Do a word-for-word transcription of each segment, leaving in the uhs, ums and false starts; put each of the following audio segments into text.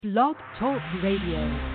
Blog Talk Radio.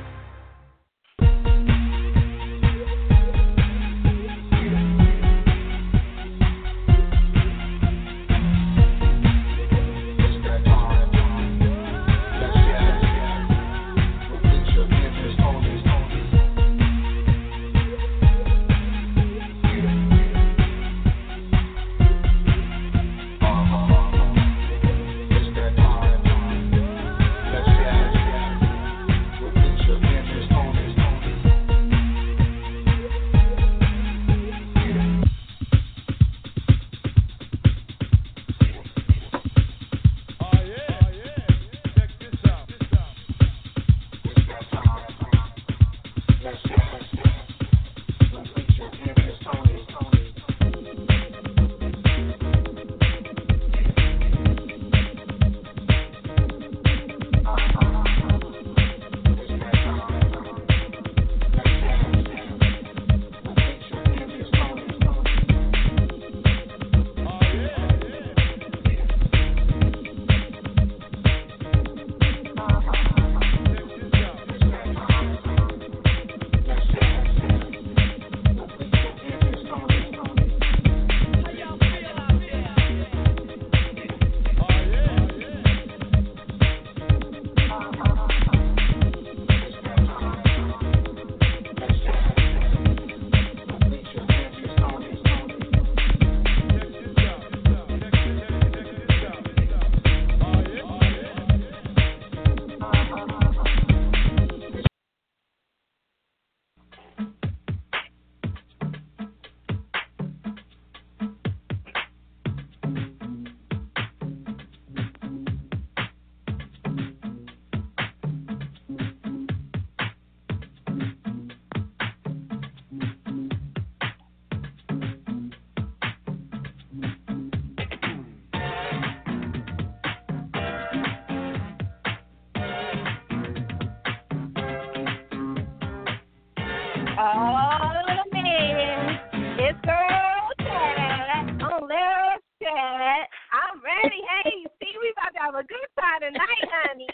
Oh, man. It's girl chat on Lyric Chat. I'm ready. Hey, see, we about to have a good time tonight, honey.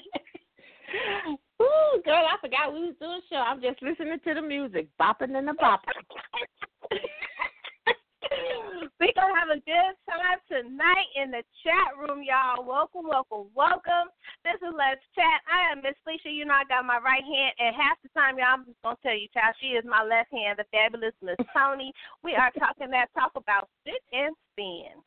Ooh, girl, I forgot we was doing a show. I'm just listening to the music, bopping and the bopping. We're going to have a good time tonight in the chat room, y'all. Welcome, welcome, welcome. This is Let's Chat. I am Miss Felicia. You know I got my right hand, and half the time, y'all, I'm just going to tell you, child, she is my left hand, the fabulous Miss Tony. We are talking that talk about sit and spin.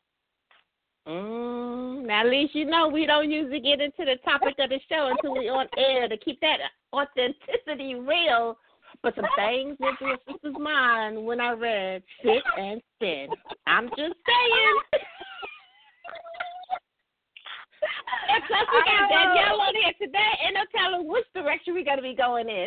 Mm, now, at least you know we don't usually get into the topic of the show until we're on air to keep that authenticity real. But some things went through a sister's mind when I read sit and spin. I'm just saying. And plus, we got Danielle on here today, and they'll tell us which direction we're going to be going in.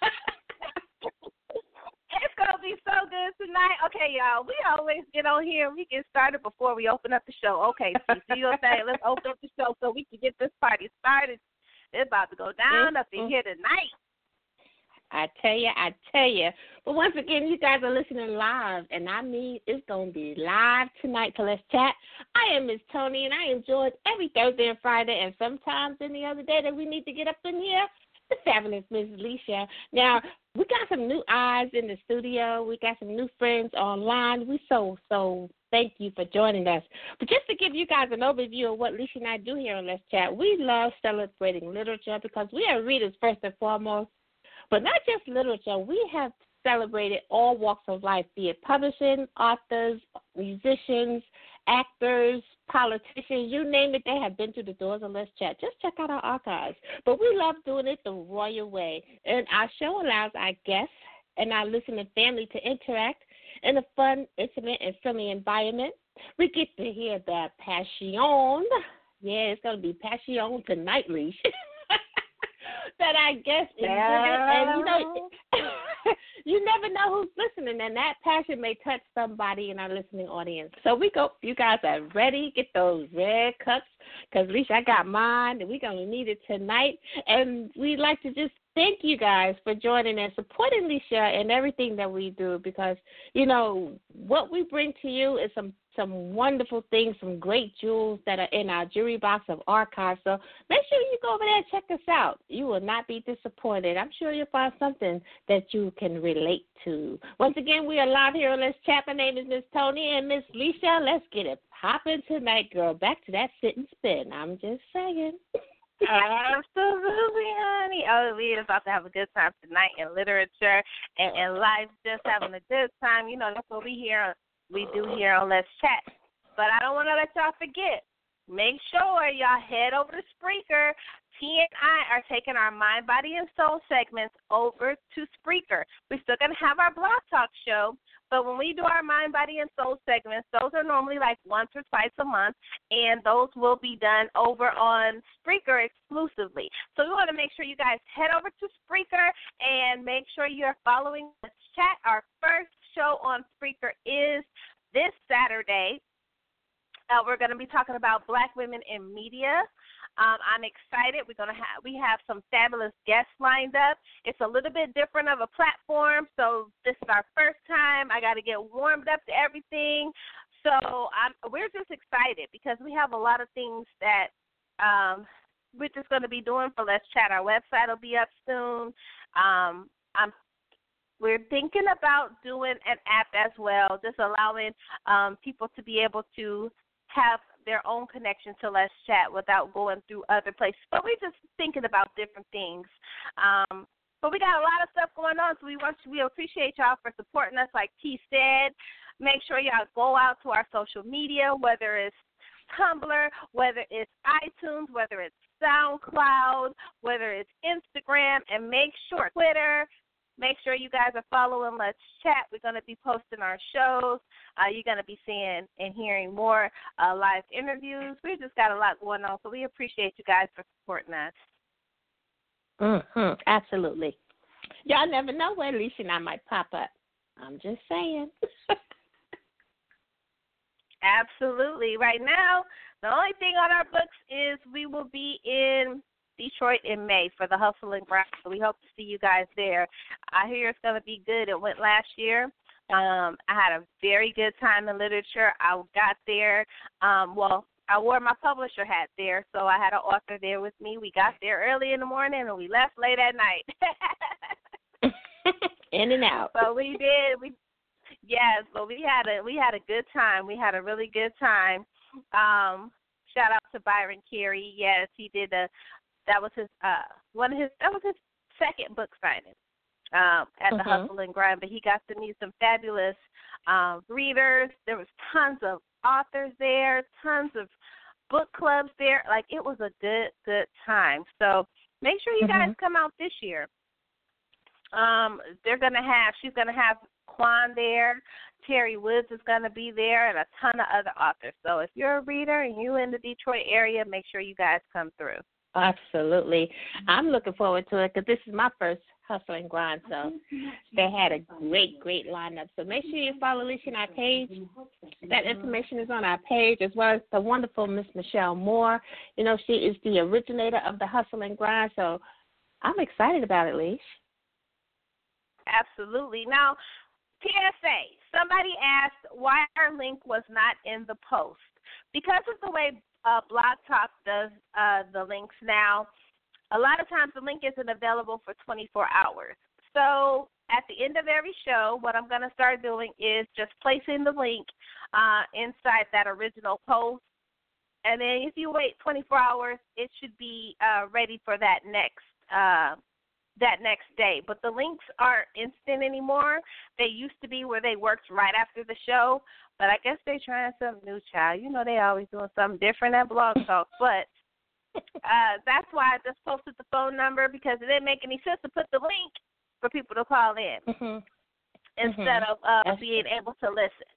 It's going to be so good tonight. Okay, y'all, we always get on here and we get started before we open up the show. Okay, so you know what I'm saying? Let's open up the show so we can get this party started. It's about to go down mm-hmm. up in here tonight. I tell you, I tell you. But once again, you guys are listening live, and I mean it's going to be live tonight, so let's chat. I am Miss Tony, and I enjoy it every Thursday and Friday, and sometimes any other day that we need to get up in here, the fabulous Miss Alicia. Now, we got some new eyes in the studio. We got some new friends online. We so, so thank you for joining us. But just to give you guys an overview of what Alicia and I do here on Let's Chat, we love celebrating literature because we are readers first and foremost. But not just literature, we have celebrated all walks of life, be it publishing, authors, musicians, actors, politicians, you name it, they have been to the doors of Let's Chat. Just check out our archives. But we love doing it the royal way. And our show allows our guests and our listening family to interact in a fun, intimate, and friendly environment. We get to hear the passion. Yeah, it's going to be passion tonight, Leash. That I guess exhibit, and you know, you never know who's listening, and that passion may touch somebody in our listening audience. So we go, you guys are ready, get those red cups, because at least I got mine, and we're going to need it tonight. And we'd like to just thank you guys for joining and supporting Alicia and everything that we do, because, you know, what we bring to you is some some wonderful things, some great jewels that are in our jewelry box of archives. So make sure you go over there and check us out. You will not be disappointed. I'm sure you'll find something that you can relate to. Once again, we are live here on Let's Chat. My name is Miss Tony and Miss Leisha. Let's get it popping tonight, girl. Back to that sit and spin. I'm just saying. Absolutely, honey. Oh, we are about to have a good time tonight in literature and, and life, just having a good time. You know, that's what we hear. We do here on Let's Chat. But I don't want to let y'all forget. Make sure y'all head over to Spreaker. T and I are taking our Mind, Body, and Soul segments over to Spreaker. We're still going to have our Blog Talk show, but when we do our Mind, Body, and Soul segments, those are normally like once or twice a month, and those will be done over on Spreaker exclusively. So we want to make sure you guys head over to Spreaker and make sure you're following Let's Chat. Our first show on Spreaker is this Saturday. Uh, we're going to be talking about Black women in media. Um, I'm excited. We're going to have we have some fabulous guests lined up. It's a little bit different of a platform, so this is our first time. I got to get warmed up to everything. So I'm, we're just excited because we have a lot of things that um, we're just going to be doing for Let's Chat. Our website will be up soon. Um, I'm We're thinking about doing an app as well, just allowing um, people to be able to have their own connection to Let's Chat without going through other places. But we're just thinking about different things. Um, but we got a lot of stuff going on, so we want to, we appreciate y'all for supporting us. Like T said, make sure y'all go out to our social media, whether it's Tumblr, whether it's iTunes, whether it's SoundCloud, whether it's Instagram, and make sure Twitter. Make sure you guys are following Let's Chat. We're going to be posting our shows. Uh, you're going to be seeing and hearing more uh, live interviews. We just got a lot going on, so we appreciate you guys for supporting us. Mm-hmm. Absolutely. Y'all never know where Alicia and I might pop up. I'm just saying. Absolutely. Right now, the only thing on our books is we will be in Detroit in May for the Hustle and Grind. So we hope to see you guys there. I hear it's going to be good. It went last year. Um, I had a very good time in literature. I got there. Um, well, I wore my publisher hat there, so I had an author there with me. We got there early in the morning, and we left late at night. In and out. So we did. We yes, but we had a we had a good time. We had a really good time. Um, shout out to Byron Carey. Yes, he did a. That was his uh one of his that was his second book signing um, at the mm-hmm. Hustle and Grind. But he got to meet some fabulous um, readers. There was tons of authors there, tons of book clubs there. Like it was a good good time. So make sure you mm-hmm. guys come out this year. Um, they're gonna have she's gonna have Quan there. Terry Woods is going to be there, and a ton of other authors. So if you're a reader and you're in the Detroit area, make sure you guys come through. Absolutely. I'm looking forward to it because this is my first Hustle and Grind, so they had a great, great lineup. So make sure you follow Alicia on our page. That information is on our page, as well as the wonderful Miss Michelle Moore. You know, she is the originator of the Hustle and Grind, so I'm excited about it, Leash. Absolutely. Now, P S A, somebody asked why our link was not in the post. Because of the way uh, Blog Talk does uh, the links now, a lot of times the link isn't available for twenty-four hours. So at the end of every show, what I'm going to start doing is just placing the link uh, inside that original post. And then if you wait twenty-four hours, it should be uh, ready for that next uh, that next day. But the links aren't instant anymore. They used to be where they worked right after the show. But I guess they're trying something new, child. You know they always doing something different at Blog Talk. But uh, that's why I just posted the phone number, because it didn't make any sense to put the link for people to call in mm-hmm. instead mm-hmm. of uh, That's being able to listen.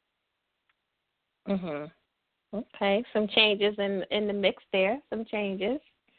Mhm. Okay, some changes in in the mix there. Some changes.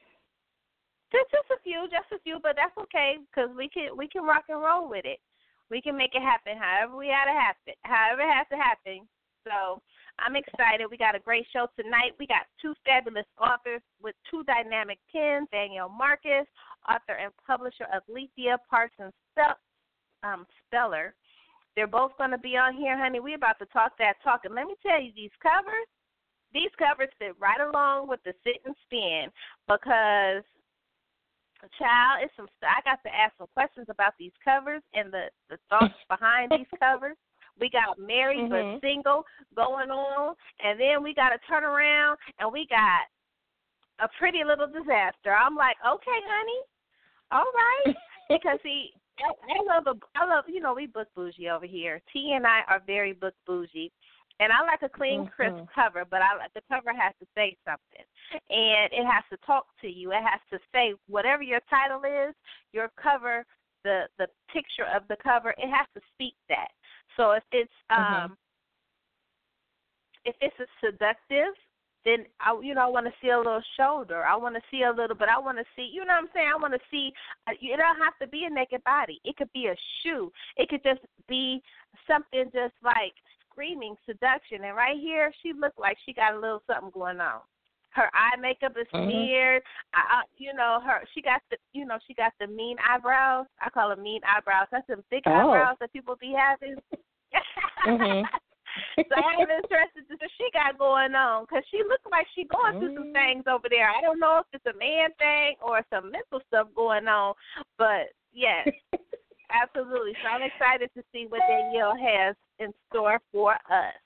Just, just a few, just a few, but that's okay because we can we can rock and roll with it. We can make it happen however we had to happen, however it has to happen. So I'm excited. We got a great show tonight. We got two fabulous authors with two dynamic pens, Danielle Marcus, author and publisher of Lethea Parsons um, Speller, They're both going to be on here, honey. We're about to talk that talk. And let me tell you, these covers, these covers fit right along with the sit and spin because, child, it's some. I got to ask some questions about these covers and the, the thoughts behind these covers. We got married mm-hmm. but single going on, and then we got to turn around and we got a pretty little disaster. I'm like, okay, honey, all right, because see, I, I love a, I love, you know, we book bougie over here. T and I are very book bougie, and I like a clean, mm-hmm. crisp cover, but I the cover has to say something, and it has to talk to you. It has to say whatever your title is, your cover, the the picture of the cover, it has to speak that. So if it's um, mm-hmm. if it's a seductive, then I you know I want to see a little shoulder. I want to see a little, but I want to see, you know what I'm saying? I want to see. Uh, it don't have to be a naked body. It could be a shoe. It could just be something just like screaming seduction. And right here, she looked like she got a little something going on. Her eye makeup is mm-hmm. smeared. I, I, you know, her she got the, you know, she got the mean eyebrows. I call them mean eyebrows. That's the big oh. eyebrows that people be having. mm-hmm. So I am interested to see what she got going on because she looks like she going through some things over there. I don't know if it's a man thing or some mental stuff going on, but yes, absolutely. So I'm excited to see what Danielle has in store for us.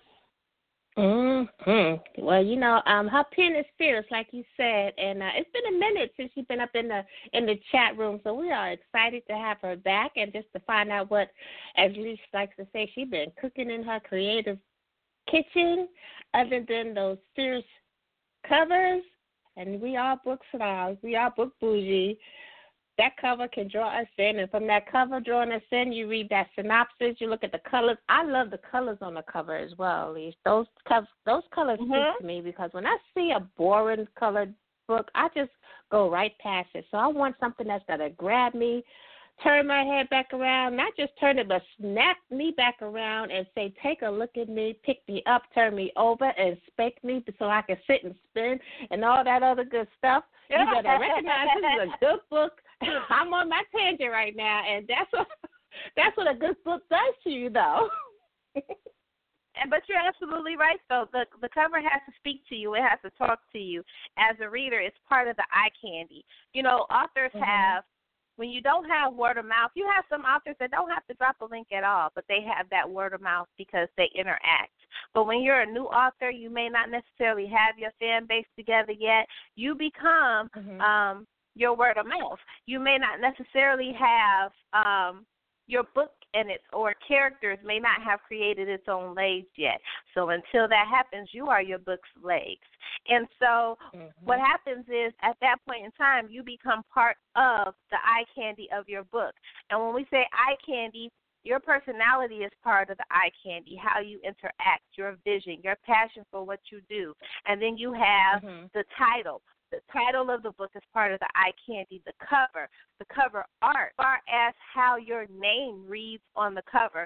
Mm-hmm. Well, you know, um, her pen is fierce, like you said, and uh, it's been a minute since she's been up in the in the chat room, so we are excited to have her back and just to find out what, as Lise likes to say, she's been cooking in her creative kitchen, other than those fierce covers. And we are book snobs, we are book bougie. That cover can draw us in, and from that cover drawing us in, you read that synopsis, you look at the colors. I love the colors on the cover as well, Lise. Those, co- those colors mm-hmm. speak to me because when I see a boring colored book, I just go right past it. So I want something that's going to grab me, turn my head back around, not just turn it, but snap me back around and say, take a look at me, pick me up, turn me over, and spank me so I can sit and spin and all that other good stuff. You better recognize this is a good book. I'm on my tangent right now, and that's what that's what a good book does to you, though. And but you're absolutely right, though. The the cover has to speak to you. It has to talk to you. As a reader, it's part of the eye candy. You know, authors mm-hmm. have, when you don't have word of mouth, you have some authors that don't have to drop a link at all, but they have that word of mouth because they interact. But when you're a new author, you may not necessarily have your fan base together yet. You become mm-hmm. um, your word of mouth. You may not necessarily have um, your book and its or characters may not have created its own legs yet. So until that happens, you are your book's legs. And so mm-hmm. what happens is at that point in time, you become part of the eye candy of your book. And when we say eye candy, your personality is part of the eye candy, how you interact, your vision, your passion for what you do. And then you have mm-hmm. the title. The title of the book is part of the eye candy, the cover, the cover art, as far as how your name reads on the cover.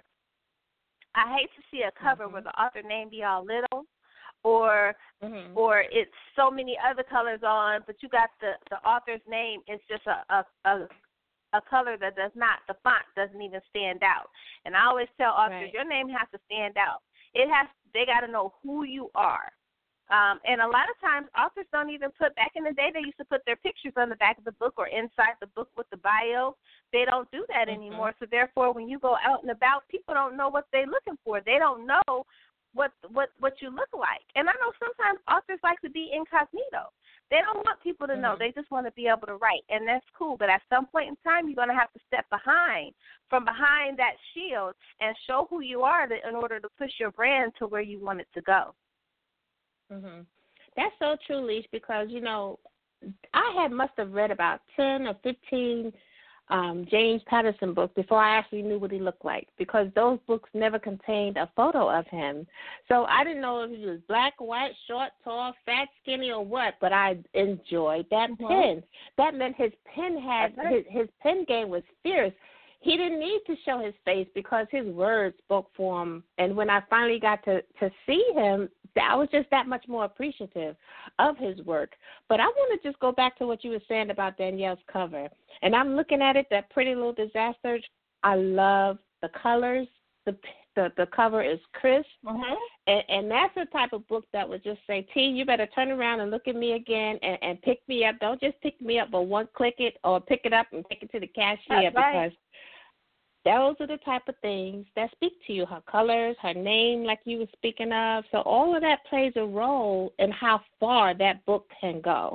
I hate to see a cover mm-hmm. where the author name be all little or mm-hmm. or it's so many other colors on, but you got the, the author's name, it's just a, a, a a color that does not, the font doesn't even stand out. And I always tell authors, right. your name has to stand out. It has, they got to know who you are. Um, and a lot of times authors don't even put, back in the day they used to put their pictures on the back of the book or inside the book with the bio. They don't do that mm-hmm. anymore. So therefore, when you go out and about, people don't know what they're looking for. They don't know what what what you look like. And I know sometimes authors like to be incognito. They don't want people to know. Mm-hmm. They just want to be able to write, and that's cool. But at some point in time, you're going to have to step behind, from behind that shield and show who you are to, in order to push your brand to where you want it to go. Mm-hmm. That's so true, Lise, because, you know, I had must have read about ten or fifteen um, James Patterson books before I actually knew what he looked like, because those books never contained a photo of him. So I didn't know if he was black, white, short, tall, fat, skinny, or what, but I enjoyed that mm-hmm. pen. That meant his pen had, his, his pen game was fierce. He didn't need to show his face because his words spoke for him. And when I finally got to, to see him, I was just that much more appreciative of his work. But I want to just go back to what you were saying about Danielle's cover. And I'm looking at it, that pretty little disaster. I love the colors. the the, the cover is crisp, mm-hmm. and, and that's the type of book that would just say, T, you better turn around and look at me again and, and pick me up. Don't just pick me up, but one click it or pick it up and take it to the cashier. That's right. Because those are the type of things that speak to you, her colors, her name, like you were speaking of. So all of that plays a role in how far that book can go.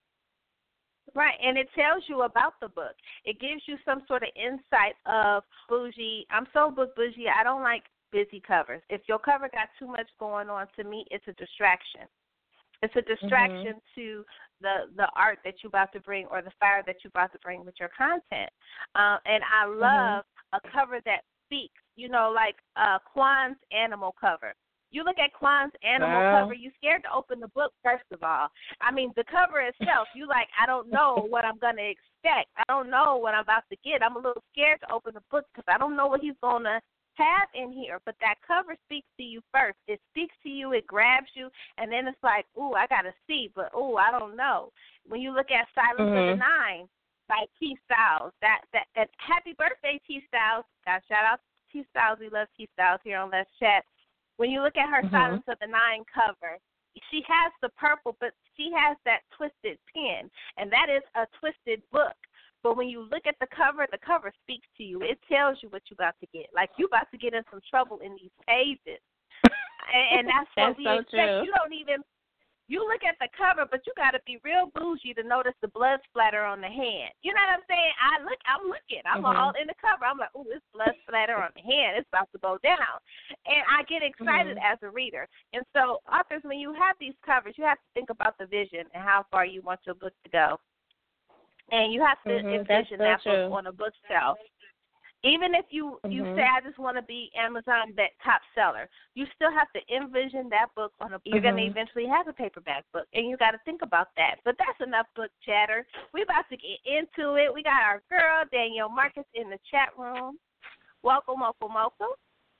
Right, and it tells you about the book. It gives you some sort of insight of bougie. I'm so book bougie, I don't like busy covers. If your cover got too much going on, to me, it's a distraction. It's a distraction mm-hmm. to the, the art that you're about to bring or the fire that you're about to bring with your content. Uh, and I love mm-hmm. a cover that speaks, you know, like uh, Kwan's animal cover. You look at Kwan's animal Girl. cover, you're scared to open the book, first of all. I mean, the cover itself, you like, I don't know what I'm going to expect. I don't know what I'm about to get. I'm a little scared to open the book because I don't know what he's going to have in here. But that cover speaks to you first. It speaks to you. It grabs you. And then it's like, ooh, I got to see, but, ooh, I don't know. When you look at Silence mm-hmm. of the Nine by T. Styles, that, that, and happy birthday, T. Styles. God, shout out to T. Styles. We love T. Styles here on Let's Chat. When you look at her mm-hmm. Silence of the Nine cover, she has the purple, but she has that twisted pen, and that is a twisted book. But when you look at the cover, the cover speaks to you. It tells you what you're about to get. Like, you're about to get in some trouble in these pages. and, and that's, that's what we so expect. True. You don't even, you look at the cover, but you got to be real bougie to notice the blood splatter on the hand. You know what I'm saying? I look, I'm looking. I'm mm-hmm. all in the cover. I'm like, ooh, it's blood splatter on the hand. It's about to go down. And I get excited mm-hmm. as a reader. And so, authors, when you have these covers, you have to think about the vision and how far you want your book to go. And you have to mm-hmm. envision so that true. book on a bookshelf. Even if you, mm-hmm. you say, I just want to be Amazon that top seller, you still have to envision that book on a You're mm-hmm. going to eventually have a paperback book, and you got to think about that. But that's enough book chatter. We're about to get into it. We got our girl, Danielle Marcus, in the chat room. Welcome, welcome, welcome.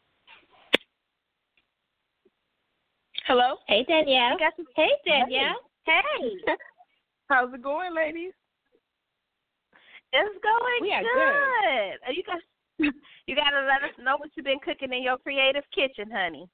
Hello. Hey, Danielle. Some- hey, Danielle. Hey. hey. How's it going, ladies? It's going we are good. good. You got you got to let us know what you've been cooking in your creative kitchen, honey.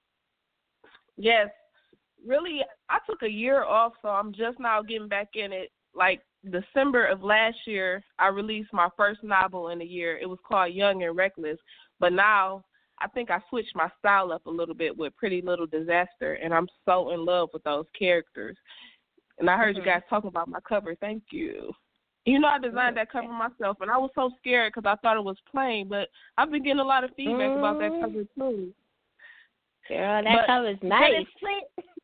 Yes. Really, I took a year off, so I'm just now getting back in it. Like December of last year, I released my first novel in a year. It was called Young and Reckless. But now I think I switched my style up a little bit with Pretty Little Disaster, and I'm so in love with those characters. And I heard mm-hmm. you guys talking about my cover. Thank you. You know, I designed that cover myself, and I was so scared because I thought it was plain, but I've been getting a lot of feedback mm. about that cover, too. Girl, that but, cover's nice. But it's, plain,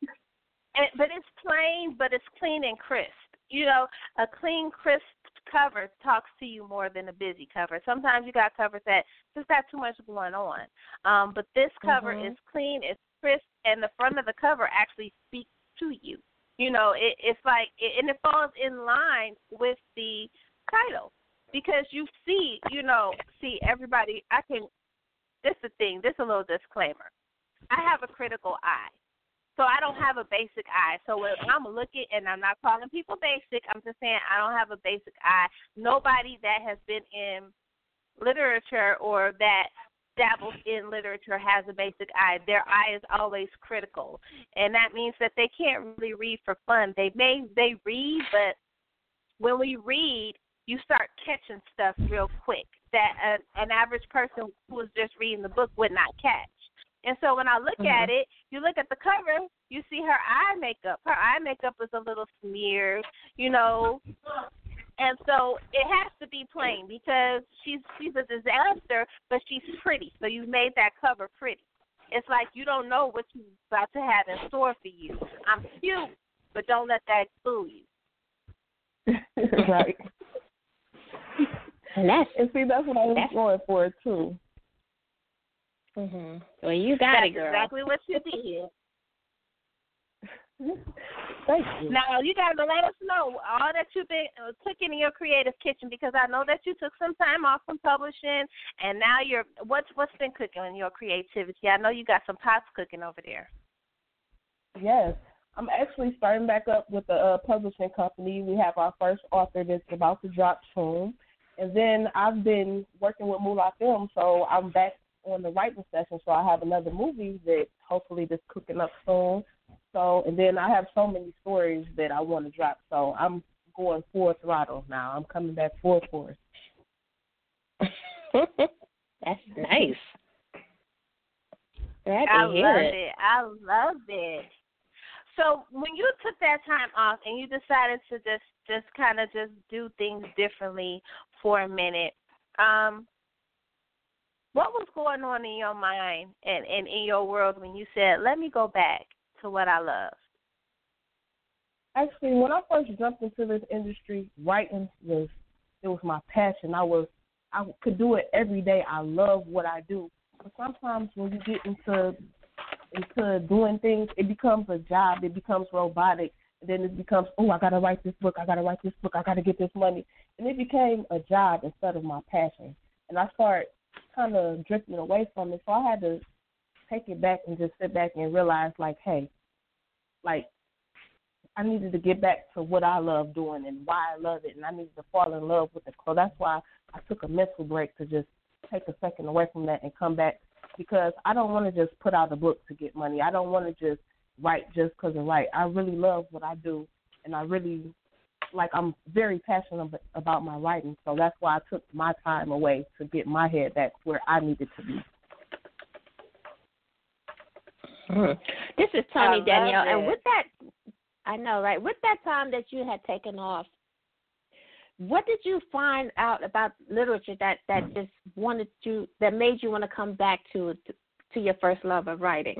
but it's plain, but it's clean and crisp. You know, a clean, crisp cover talks to you more than a busy cover. Sometimes you got covers that just got too much going on. Um, but this cover mm-hmm. is clean, it's crisp, and the front of the cover actually speaks to you. You know, it, it's like, it, and it falls in line with the title because you see, you know, see everybody, I can, this is the thing, this is a little disclaimer. I have a critical eye, so I don't have a basic eye. So when I'm looking, and I'm not calling people basic, I'm just saying I don't have a basic eye. Nobody that has been in literature or that dabbles in literature has a basic eye. Their eye is always critical, and that means that they can't really read for fun. They may they read, but when we read, you start catching stuff real quick that a, an average person who was just reading the book would not catch. And so when I look mm-hmm. at it, you look at the cover, you see her eye makeup. Her eye makeup is a little smeared, you know. And so it has to be plain because she's she's a disaster, but she's pretty. So you made that cover pretty. It's like you don't know what you're about to have in store for you. I'm cute, but don't let that fool you. Right. And that's and see that's what I was going for too. Mhm. Well, you got that's it, girl. Exactly what you did. Thank you. Now, you got to let us know all that you've been uh, cooking in your creative kitchen because I know that you took some time off from publishing, and now you're what's what's been cooking in your creativity? I know you got some pots cooking over there. Yes. I'm actually starting back up with the uh, publishing company. We have our first author that's about to drop soon. And then I've been working with Moolah Film, so I'm back on the writing session, so I have another movie that hopefully that's cooking up soon. So, and then I have so many stories that I want to drop. So I'm going full throttle now. I'm coming back full force. That's nice. Glad I to hear love it. it. I love it. So when you took that time off and you decided to just just kind of just do things differently for a minute, um, what was going on in your mind and, and in your world when you said, let me go back to what I love? Actually, when I first jumped into this industry, writing was it was my passion. I was I could do it every day. I love what I do. But sometimes when you get into into doing things, it becomes a job. It becomes robotic. And then it becomes, oh, I got to write this book. I got to write this book. I got to get this money. And it became a job instead of my passion. And I started kind of drifting away from it. So I had to take it back and just sit back and realize, like, hey, like, I needed to get back to what I love doing and why I love it, and I needed to fall in love with it. So that's why I took a mental break to just take a second away from that and come back, because I don't want to just put out a book to get money. I don't want to just write just because I write. I really love what I do, and I really, like, I'm very passionate about my writing. So that's why I took my time away to get my head back where I needed to be. Hmm. This is Tony Danielle, it. and with that, I know, right? With that time that you had taken off, what did you find out about literature that, that just wanted you, that made you want to come back to to your first love of writing?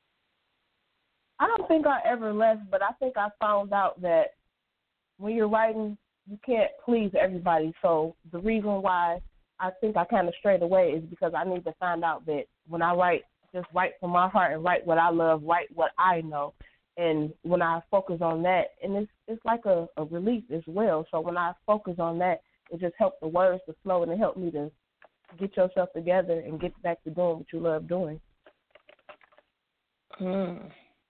I don't think I ever left, but I think I found out that when you're writing, you can't please everybody. So the reason why I think I kind of strayed away is because I need to find out that when I write, just write from my heart and write what I love, write what I know. And when I focus on that, and it's it's like a, a relief as well. So when I focus on that, it just helps the words to flow, and it helped me to get yourself together and get back to doing what you love doing. Mm.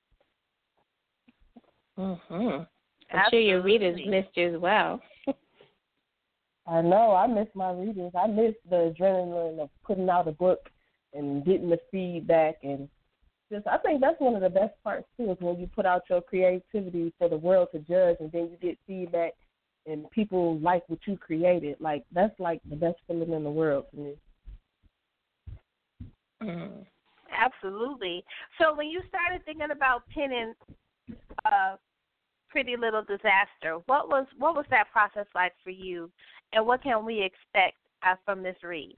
Mm-hmm. I'm sure your readers missed you as well. I know. I miss my readers. I miss the adrenaline of putting out a book and getting the feedback, and just I think that's one of the best parts too, is when you put out your creativity for the world to judge, and then you get feedback and people like what you created. Like, that's like the best feeling in the world to me. Mm. Absolutely. So when you started thinking about penning uh, Pretty Little Disaster, what was what was that process like for you, and what can we expect uh, from this read?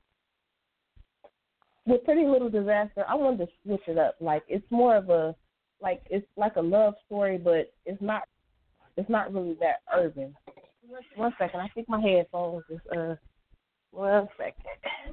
With Pretty Little Disaster, I wanted to switch it up. Like, it's more of a, like, it's like a love story, but it's not, it's not really that urban. One second, I think my headphones is, uh, one second.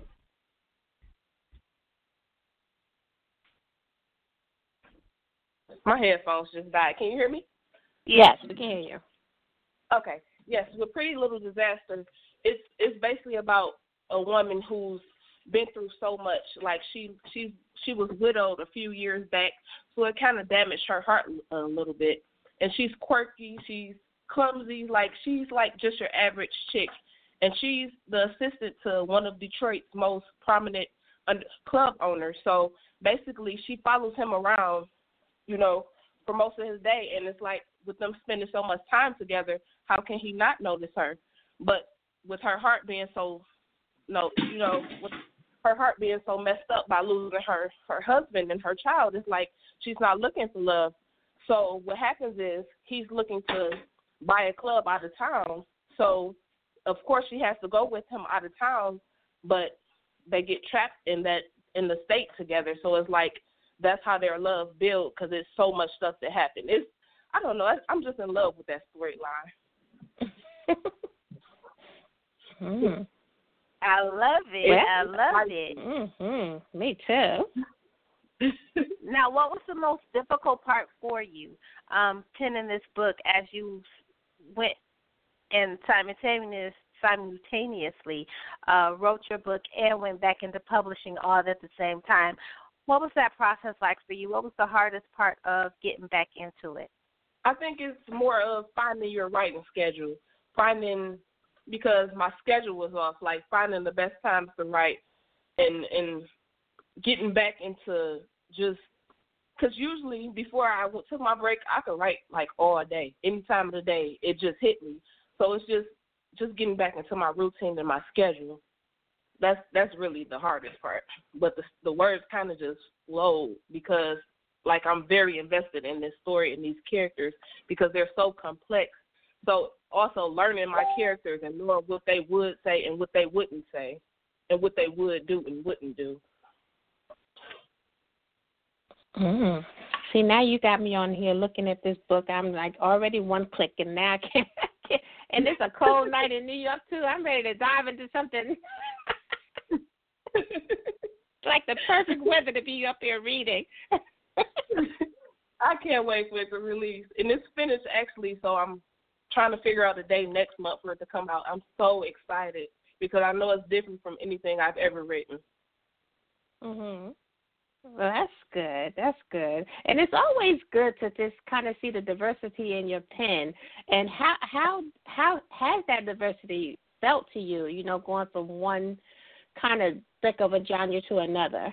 My headphones just died. Can you hear me? Yes, we can hear you. Okay. Yes, with Pretty Little Disaster, it's it's basically about a woman who's been through so much. Like, she she she was widowed a few years back, so it kind of damaged her heart a little bit. And she's quirky, she's clumsy, like she's like just your average chick. And she's the assistant to one of Detroit's most prominent club owners. So basically, she follows him around, you know, for most of his day. And it's like, with them spending so much time together, how can he not notice her? But with her heart being so, no, you know, with her heart being so messed up by losing her, her husband and her child, it's like she's not looking for love. So what happens is he's looking to buy a club out of town. So, of course, she has to go with him out of town, but they get trapped in that in the state together. So it's like that's how their love builds, because there's so much stuff that happened. It's I don't know. I'm just in love with that storyline. mm. I love it. Well, I love it. Mm-hmm. Me too. Now, what was the most difficult part for you um, penning this book as you went and simultaneous, simultaneously uh, wrote your book and went back into publishing all at the same time? What was that process like for you? What was the hardest part of getting back into it? I think it's more of finding your writing schedule, finding, because my schedule was off, like finding the best times to write and, and getting back into just, because usually before I w- took my break, I could write like all day, any time of the day. It just hit me. So it's just just getting back into my routine and my schedule. That's that's really the hardest part. But the the words kind of just flow because like I'm very invested in this story and these characters because they're so complex. So also learning my characters and knowing what they would say and what they wouldn't say and what they would do and wouldn't do. Mm. See, now you got me on here looking at this book. I'm like already one click, and now I can't. And it's a cold night in New York, too. I'm ready to dive into something. Like the perfect weather to be up here reading. I can't wait for it to release. And it's finished, actually, so I'm trying to figure out a day next month for it to come out. I'm so excited because I know it's different from anything I've ever written. Mhm. Well, that's good. That's good. And it's always good to just kind of see the diversity in your pen. And how how how has that diversity felt to you, you know, going from one kind of thick of a genre to another?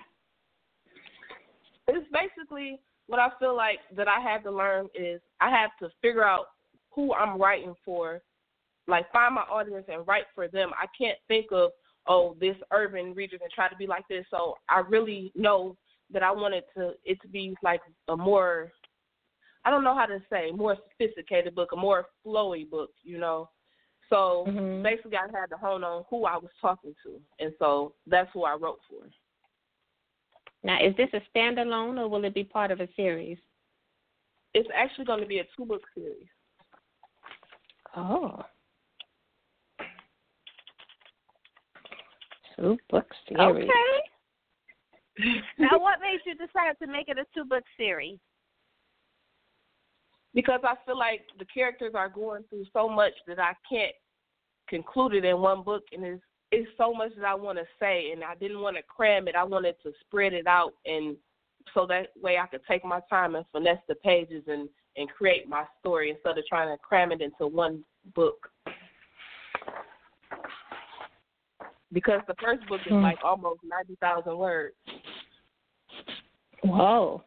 It's basically what I feel like that I had to learn is I have to figure out who I'm writing for, like find my audience and write for them. I can't think of, oh, this urban region and try to be like this. So I really know that I wanted to it to be like a more, I don't know how to say, more sophisticated book, a more flowy book, you know. So mm-hmm. basically I had to hone on who I was talking to, and so that's who I wrote for. Now, is this a standalone or will it be part of a series? It's actually going to be a two-book series. Oh. Two-book series. Okay. Now, what made you decide to make it a two-book series? Because I feel like the characters are going through so much that I can't conclude it in one book, and it's, it's so much that I want to say, and I didn't want to cram it. I wanted to spread it out, and so that way I could take my time and finesse the pages and, and create my story instead of trying to cram it into one book. Because the first book is like almost ninety thousand words. Whoa.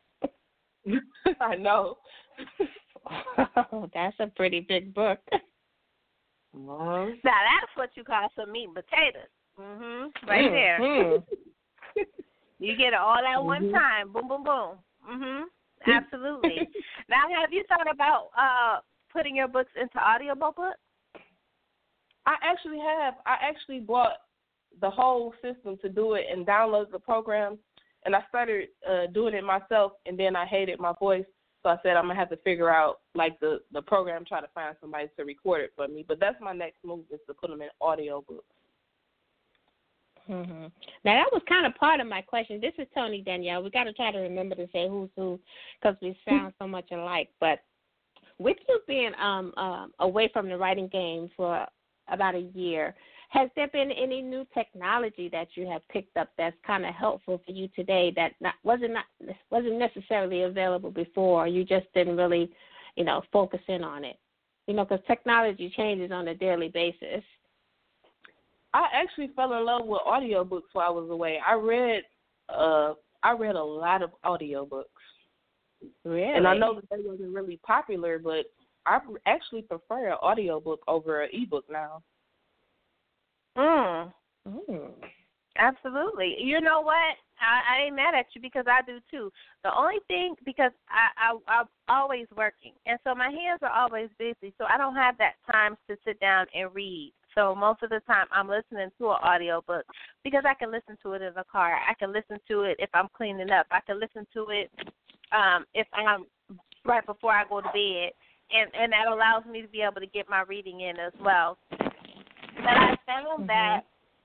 I know. Oh, that's a pretty big book. Now that's what you call some meat and potatoes. Mhm. Right there. Mm-hmm. You get it all at mm-hmm. one time. Boom, boom, boom. Mhm. Absolutely. Now, have you thought about uh, putting your books into audiobook? I actually have. I actually bought the whole system to do it and download the program, and I started uh, doing it myself, and then I hated my voice, so I said I'm going to have to figure out, like, the, the program, try to find somebody to record it for me. But that's my next move is to put them in audiobooks. Mm-hmm. Now, that was kind of part of my question. This is Tony Danielle. We got to try to remember to say who's who because we sound so much alike. But with you being um, um, away from the writing game for about a year, has there been any new technology that you have picked up that's kind of helpful for you today that not, wasn't not wasn't necessarily available before? You just didn't really, you know, focus in on it, you know, because technology changes on a daily basis. I actually fell in love with audiobooks while I was away. I read, uh, I read a lot of audiobooks. Really? And I know that they wasn't really popular, but I actually prefer an audiobook over an ebook now. Mm. Mm. Absolutely. You know what? I, I ain't mad at you because I do too. The only thing, because I, I, I'm always working, and so my hands are always busy, so I don't have that time to sit down and read. So most of the time I'm listening to an audiobook because I can listen to it in the car. I can listen to it if I'm cleaning up. I can listen to it um, if I'm right before I go to bed, and, and that allows me to be able to get my reading in as well. But I found mm-hmm. that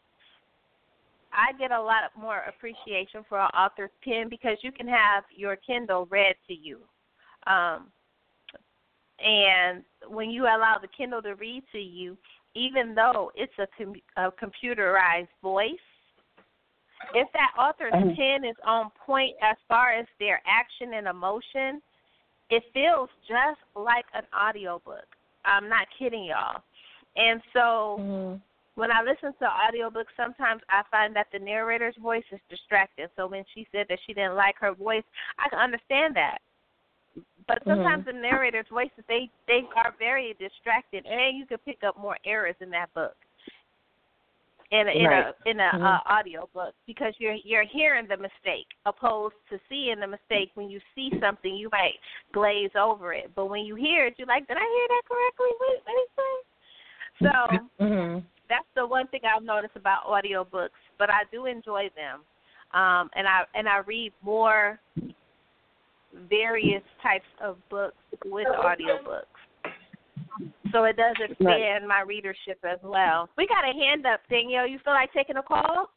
I get a lot more appreciation for an author's pen because you can have your Kindle read to you. Um, and when you allow the Kindle to read to you, even though it's a, com- a computerized voice, if that author's mm-hmm. pen is on point as far as their action and emotion, it feels just like an audiobook. I'm not kidding y'all. And so mm-hmm. when I listen to audiobooks, sometimes I find that the narrator's voice is distracting. So when she said that she didn't like her voice, I can understand that. But sometimes mm-hmm. the narrator's voices, they, they are very distracted, and you can pick up more errors in that book. In a, in right. a in a mm-hmm. uh, audio book, because you're you're hearing the mistake opposed to seeing the mistake. When you see something, you might glaze over it, but when you hear it, you're like, did I hear that correctly? What what is that? So mm-hmm. that's the one thing I've noticed about audio books, but I do enjoy them, um, and I and I read more various types of books with audiobooks. So it does expand right. my readership as well. We got a hand up, Danielle. You feel like taking a call?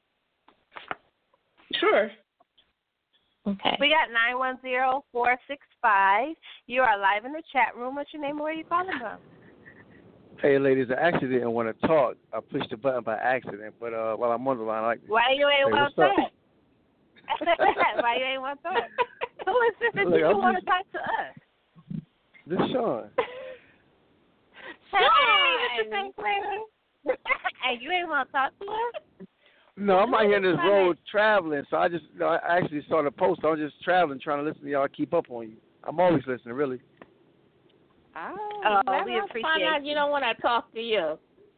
Sure. Okay. We got nine one zero, four six five. You are live in the chat room. What's your name and where are you calling from? Hey, ladies, I actually didn't want to talk. I pushed the button by accident, but uh, while I'm on the line, I like Why you ain't hey, want to talk? Why you ain't want to talk? Who is this that you want to talk to us? This is Sean. Hey, Mister Sinclair. Hey, you ain't want to talk to us? No, I'm out here on this road traveling, so I just, you know, I actually saw the post. I'm just traveling, trying to listen to y'all, keep up on you. I'm always listening, really. Oh, oh we appreciate find out you don't want to talk to you.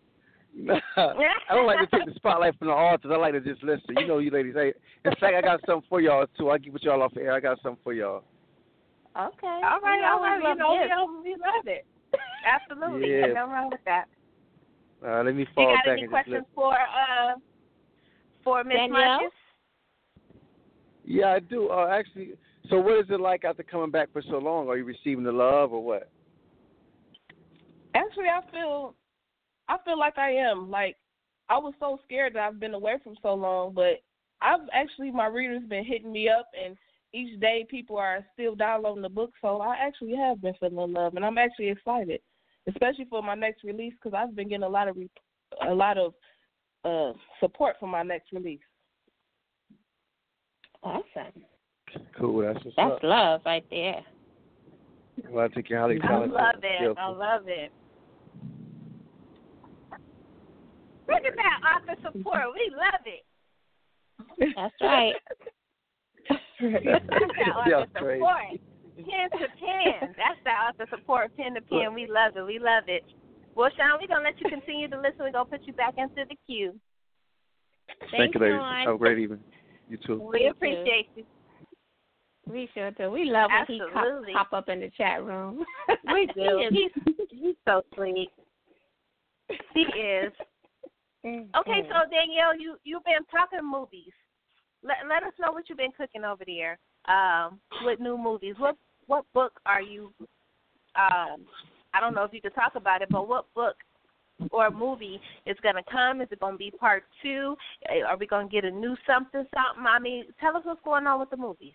I don't like to take the spotlight from the authors. I like to just listen. You know, you ladies. Hey, in fact, I got something for y'all, too. I'll get with y'all off the air. I got something for y'all. Okay. All right, all right. You know, we love it. Absolutely. Yeah. Nothing wrong with that. Uh, let me fall you back got any and questions just for uh for Miss Marcus? Yeah, I do. Uh, actually, so what is it like after coming back for so long? Are you receiving the love or what? Actually, I feel, I feel like I am. Like, I was so scared that I've been away from so long, but I've actually, my readers been hitting me up, and each day people are still downloading the book, so I actually have been feeling love, and I'm actually excited, especially for my next release, because I've been getting a lot of re- a lot of uh, support for my next release. Awesome. Cool. That's what's That's up. love right there. Well, I think you're highly I talented. love it. I love it. Look at that author support. We love it. That's right. That's that author That's crazy. support. Pen to pen. That's that author support, pen to pen. We love it. We love it. Well, Sean, we're going to let you continue to listen. We're going to put you back into the queue. Thank you, ladies. Sean. Have a great evening. You too. We appreciate you. We sure do. We love when Absolutely. he pop, pop up in the chat room. We do. he's, he's so sweet. He is. Okay, so Danielle, you you've been talking movies. Let let us know what you've been cooking over there um, with new movies. What what book are you? Um, I don't know if you could talk about it, but what book or movie is going to come? Is it going to be part two? Are we going to get a new something something? I mean, tell us what's going on with the movies.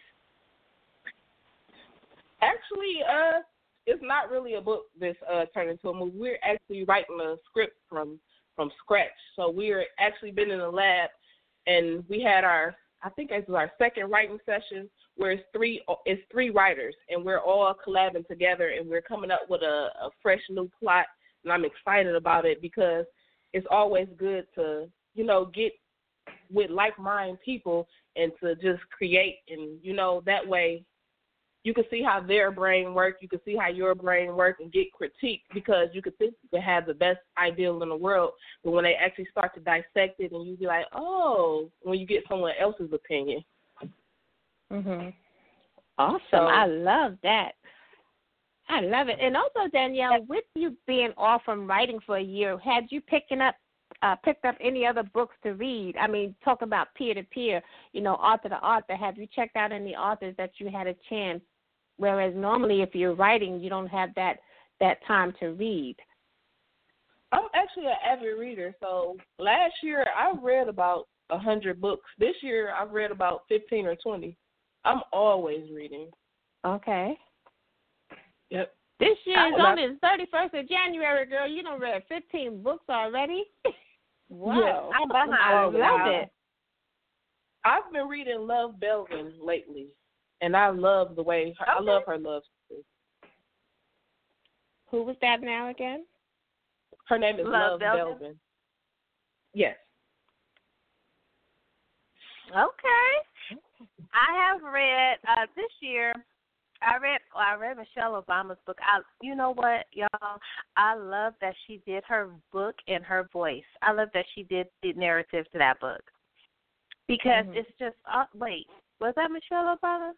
Actually, uh, it's not really a book that's uh, turned into a movie. We're actually writing a script from. from scratch. So we are actually been in the lab, and we had our, I think it was our second writing session where it's three, it's three writers, and we're all collabing together, and we're coming up with a, a fresh new plot, and I'm excited about it because it's always good to, you know, get with like-minded people and to just create, and, you know, that way you can see how their brain works, you can see how your brain works and get critiqued because you could think you could have the best ideal in the world, but when they actually start to dissect it and you be like, oh, when you get someone else's opinion. Mhm. Awesome. So, I love that. I love it. And also, Danielle, with you being off from writing for a year, had you picking up uh, picked up any other books to read? I mean, talk about peer-to-peer, you know, author to author. Have you checked out any authors that you had a chance? Whereas normally if you're writing, you don't have that, that time to read. I'm actually an avid reader. So last year I read about one hundred books. This year I've read about fifteen or twenty. I'm always reading. Okay. Yep. This year is I, only the thirty-first of January, girl. You done read fifteen books already? Wow. Yes. I'm behind. I love it. I've been reading Love Belvin lately, and I love the way, her, Okay. I love her love story. Who was that now again? Her name is Love Love, Belvin? Belvin. Yes. Okay. I have read uh, this year. I read well, I read Michelle Obama's book. I, you know what, y'all? I love that she did her book in her voice. I love that she did the narrative to that book because mm-hmm. it's just. Uh, wait, was that Michelle Obama?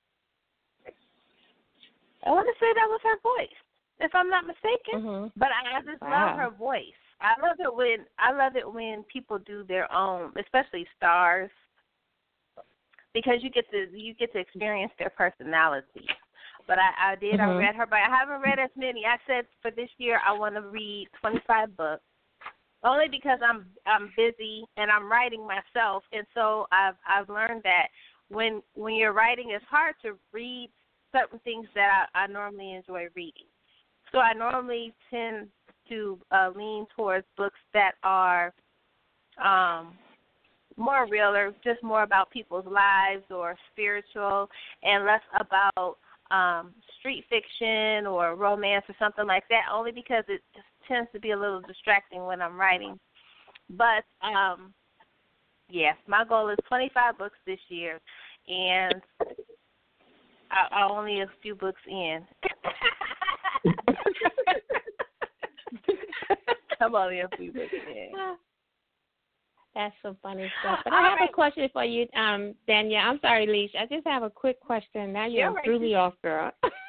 I want to say that was her voice, if I'm not mistaken. Mm-hmm. But I, I just wow. love her voice. I love it when I love it when people do their own, especially stars. Because you get to you get to experience their personality. But I, I did, mm-hmm. I read her, but I haven't read as many. I said for this year I want to read twenty-five books, only because I'm I'm busy and I'm writing myself, and so I've I've learned that when when you're writing, it's hard to read certain things that I, I normally enjoy reading. So I normally tend to uh, lean towards books that are um, more real or just more about people's lives or spiritual and less about um, street fiction or romance or something like that, only because it just tends to be a little distracting when I'm writing. But, um, yes, my goal is twenty-five books this year, and I, I'm only a few books in. I'm only a few books in. That's some funny stuff. But I have right. a question for you, um, Danielle. I'm sorry, Leash. I just have a quick question. Now you yeah, threw right. me off, girl.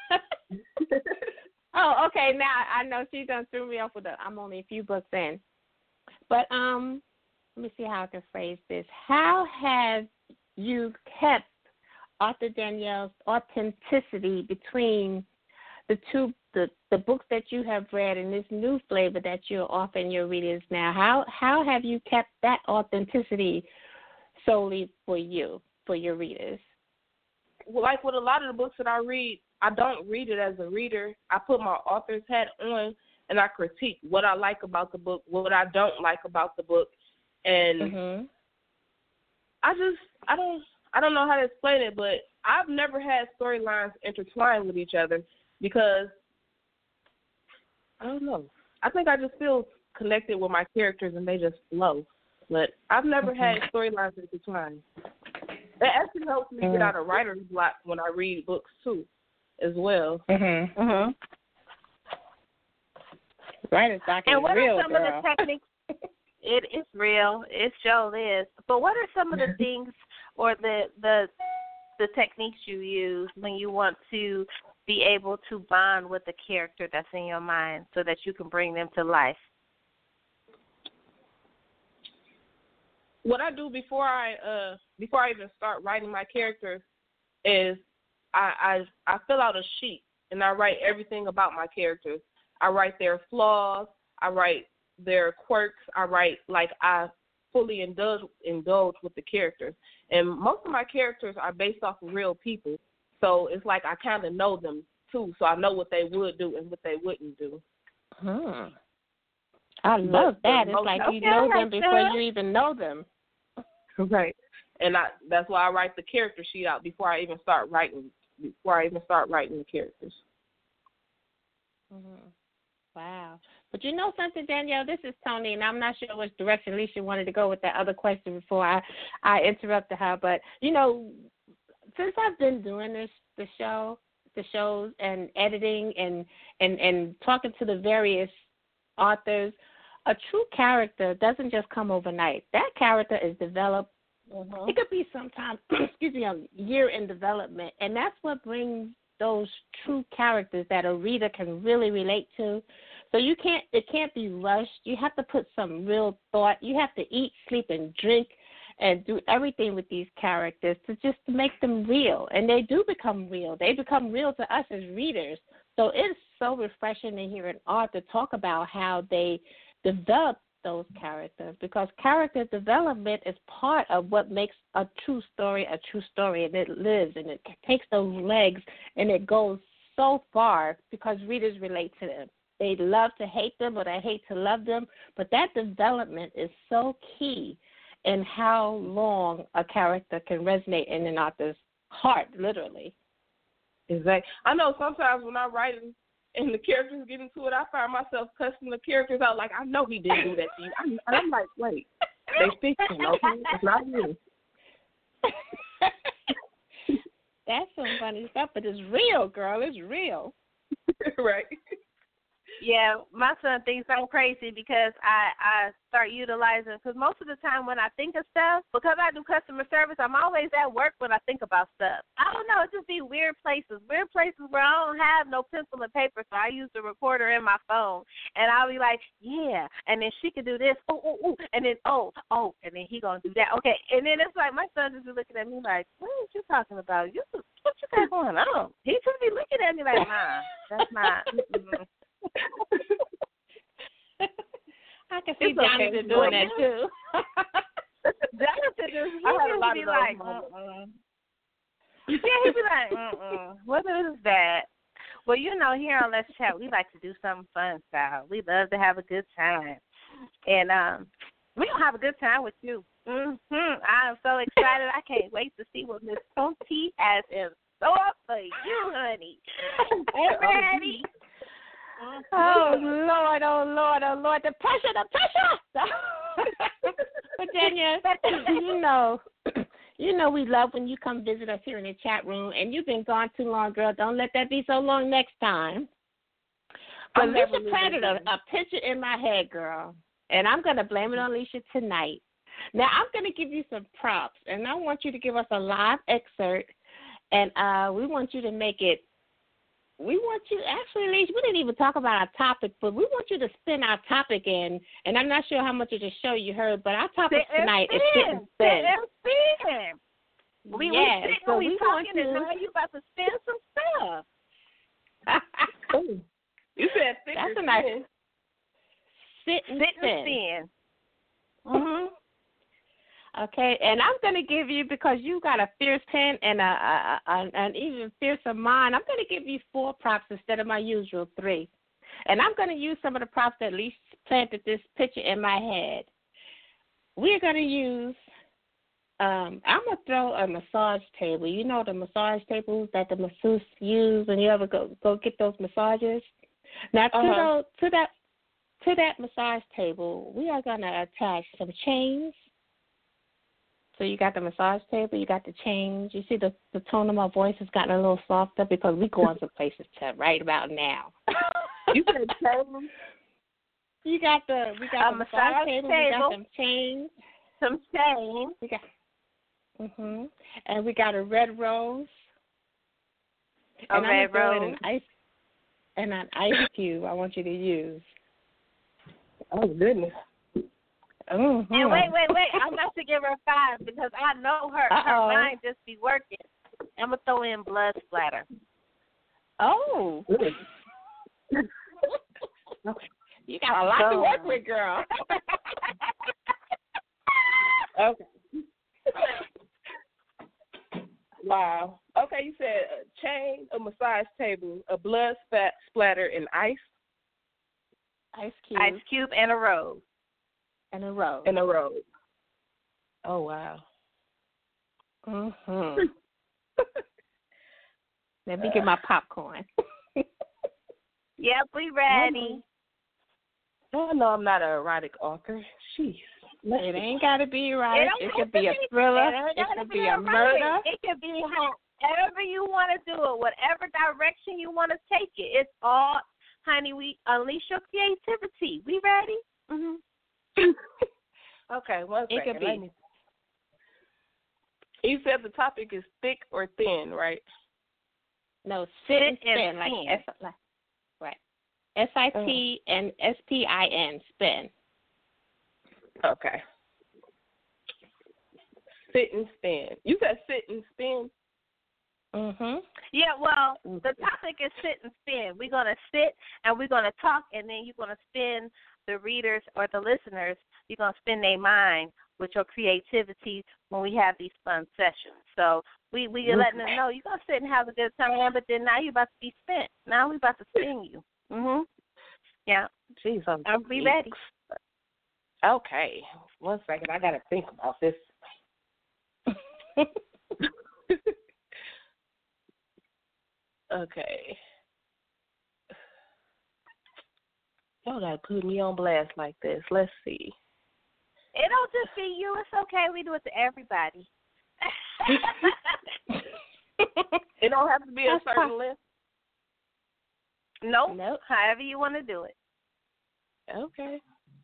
Oh, okay. Now I know she done threw me off with the I'm only a few books in. But um, let me see how I can phrase this. How have you kept author Danielle's authenticity between the two, the, the books that you have read and this new flavor that you're offering your readers now? How how have you kept that authenticity solely for you, for your readers? Well, like with a lot of the books that I read, I don't read it as a reader. I put my author's hat on and I critique what I like about the book, what I don't like about the book, and mm-hmm. I just I don't I don't know how to explain it, but I've never had storylines intertwined with each other. Because, I don't know, I think I just feel connected with my characters and they just flow. But I've never mm-hmm. had storylines intertwined. It actually helps me mm-hmm. get out of writer's block when I read books, too, as well. Mm-hmm. Mm-hmm. Writer's block is and what real, are some girl. of the techniques? It is real. It sure is. But what are some of the things or the the the techniques you use when you want to be able to bond with the character that's in your mind so that you can bring them to life? What I do before I uh before I even start writing my characters is I I, I fill out a sheet and I write everything about my characters. I write their flaws, I write their quirks, I write like I fully indulge indulge with the characters. And most of my characters are based off of real people. So it's like I kind of know them, too, so I know what they would do and what they wouldn't do. Hmm. I love but that. It's like you know them before you even know them. Right. And I, that's why I write the character sheet out before I even start writing, before I even start writing the characters. Mm-hmm. Wow. But you know something, Danielle? This is Tony, and I'm not sure which direction Alicia wanted to go with that other question before I, I interrupted her. But, you know, since I've been doing this, the show, the shows and editing and, and, and talking to the various authors, a true character doesn't just come overnight. That character is developed. Mm-hmm. It could be sometime, excuse me, a year in development, and that's what brings those true characters that a reader can really relate to. So you can't, it can't be rushed. You have to put some real thought. You have to eat, sleep, and drink and do everything with these characters to just to make them real. And they do become real. They become real to us as readers. So it's so refreshing to hear an author talk about how they develop those characters, because character development is part of what makes a true story a true story, and it lives and it takes those legs and it goes so far because readers relate to them. They love to hate them or they hate to love them, but that development is so key in how long a character can resonate in an author's heart, literally. Exactly. I know sometimes when I'm writing, and the characters get into it, I find myself cussing the characters out like, I know he didn't do that to you. I'm, and I'm like, wait, they fiction, okay? It's not you. That's some funny stuff, but it's real, girl. It's real. Right. Yeah, my son thinks I'm crazy because I, I start utilizing, because most of the time when I think of stuff, because I do customer service, I'm always at work when I think about stuff. I don't know, it just be weird places, weird places where I don't have no pencil and paper, so I use the recorder in my phone, and I'll be like, yeah, and then she could do this, oh, oh, oh, and then, oh, oh, and then he going to do that, okay, and then it's like my son just be looking at me like, what are you talking about? You, what you got going on? He just be looking at me like, nah, that's not, mm-mm. I can see it's Jonathan okay. doing that too. Jonathan just he I had a lot be of like, those uh-uh. Yeah, he'd be like, uh-uh. What is that? Well, you know, here on Let's Chat, we like to do something fun style. We love to have a good time. And um, we're going to have a good time with you. Mm-hmm. I'm so excited. I can't wait to see what Miss Tonti has in store for you, honey. Hey, ready? Oh, Lord, oh, Lord, oh, Lord, the pressure, the pressure. Virginia, you know, you know we love when you come visit us here in the chat room, and you've been gone too long, girl. Don't let that be so long next time. But Alicia planted a, a picture in my head, girl, and I'm going to blame it on Alicia tonight. Now, I'm going to give you some props, and I want you to give us a live excerpt, and uh, we want you to make it. We want you, actually, Alicia, we didn't even talk about our topic, but we want you to spin our topic in, and I'm not sure how much of the show you heard, but our topic sit tonight is sit and spin. Sit and spin. We, yes, we, so we, we talking, want you. and now you about to spin some stuff. Ooh. You said sit That's and a nice spin. sit and sit spin. and spin. Mm-hmm. Okay, and I'm going to give you, because you got a fierce pen and a, a, a, an even fiercer mind, I'm going to give you four props instead of my usual three. And I'm going to use some of the props that at least planted this picture in my head. We're going to use, um, I'm going to throw a massage table. You know the massage tables that the masseuse use when you ever go, go get those massages? Now, to, Uh-huh. those, to, that, to that massage table, we are going to attach some chains. So you got the massage table, you got the chains. You see the, the tone of my voice has gotten a little softer because we going some places to right about now. You said chains? You got the we got A the massage, massage table, table. we got some chains. Some chains. We got mhm. And we got a red rose. A and red I'm gonna throw in rose. an ice and an ice cube I want you to use. Oh, goodness. Mm-hmm. And wait, wait, wait. I'm about to give her five because I know her. Uh-oh. Her mind just be working. I'm going to throw in blood splatter. Oh. You got a lot to work with, girl. Okay. Wow. Okay, you said a chain, a massage table, a blood spat, splatter, and ice. Ice cube. Ice cube and a rose. And a rose. And a rose. Oh, wow. Mm-hmm. Let me get my popcorn. Yep, we ready. Oh, no, I'm not an erotic author. Jeez. It ain't got to be erotic. It, It don't could be a have to thriller. It, It don't could be be a erotic. murder. It could be however you want to do it, whatever direction you want to take it. It's all, honey, we unleash your creativity. We ready? Mm-hmm. Okay, one It second. could be. Let me... You said the topic is thick or thin, right? No, sit and Sit and spin. Like spin. S, like, right. S I T and S P I N, spin. Okay. Sit and spin. You said sit and spin? Mm-hmm. Yeah, well, the topic is sit and spin. We're going to sit and we're going to talk, and then you're going to spin the readers or the listeners. You're going to spin their mind with your creativity when we have these fun sessions. So we we are letting them know you're going to sit and have a good time, but then now you're about to be spent. Now we're about to spin you. Mm-hmm. Yeah. Jeez, I'm I'll be ready. Okay. One second. I got to think about this. Okay. Y'all gotta put me on blast like this. Let's see. It don't just be you. It's okay. We do it to everybody. It don't have to be a That's certain fine. list. Nope. Nope. However you want to do it. Okay.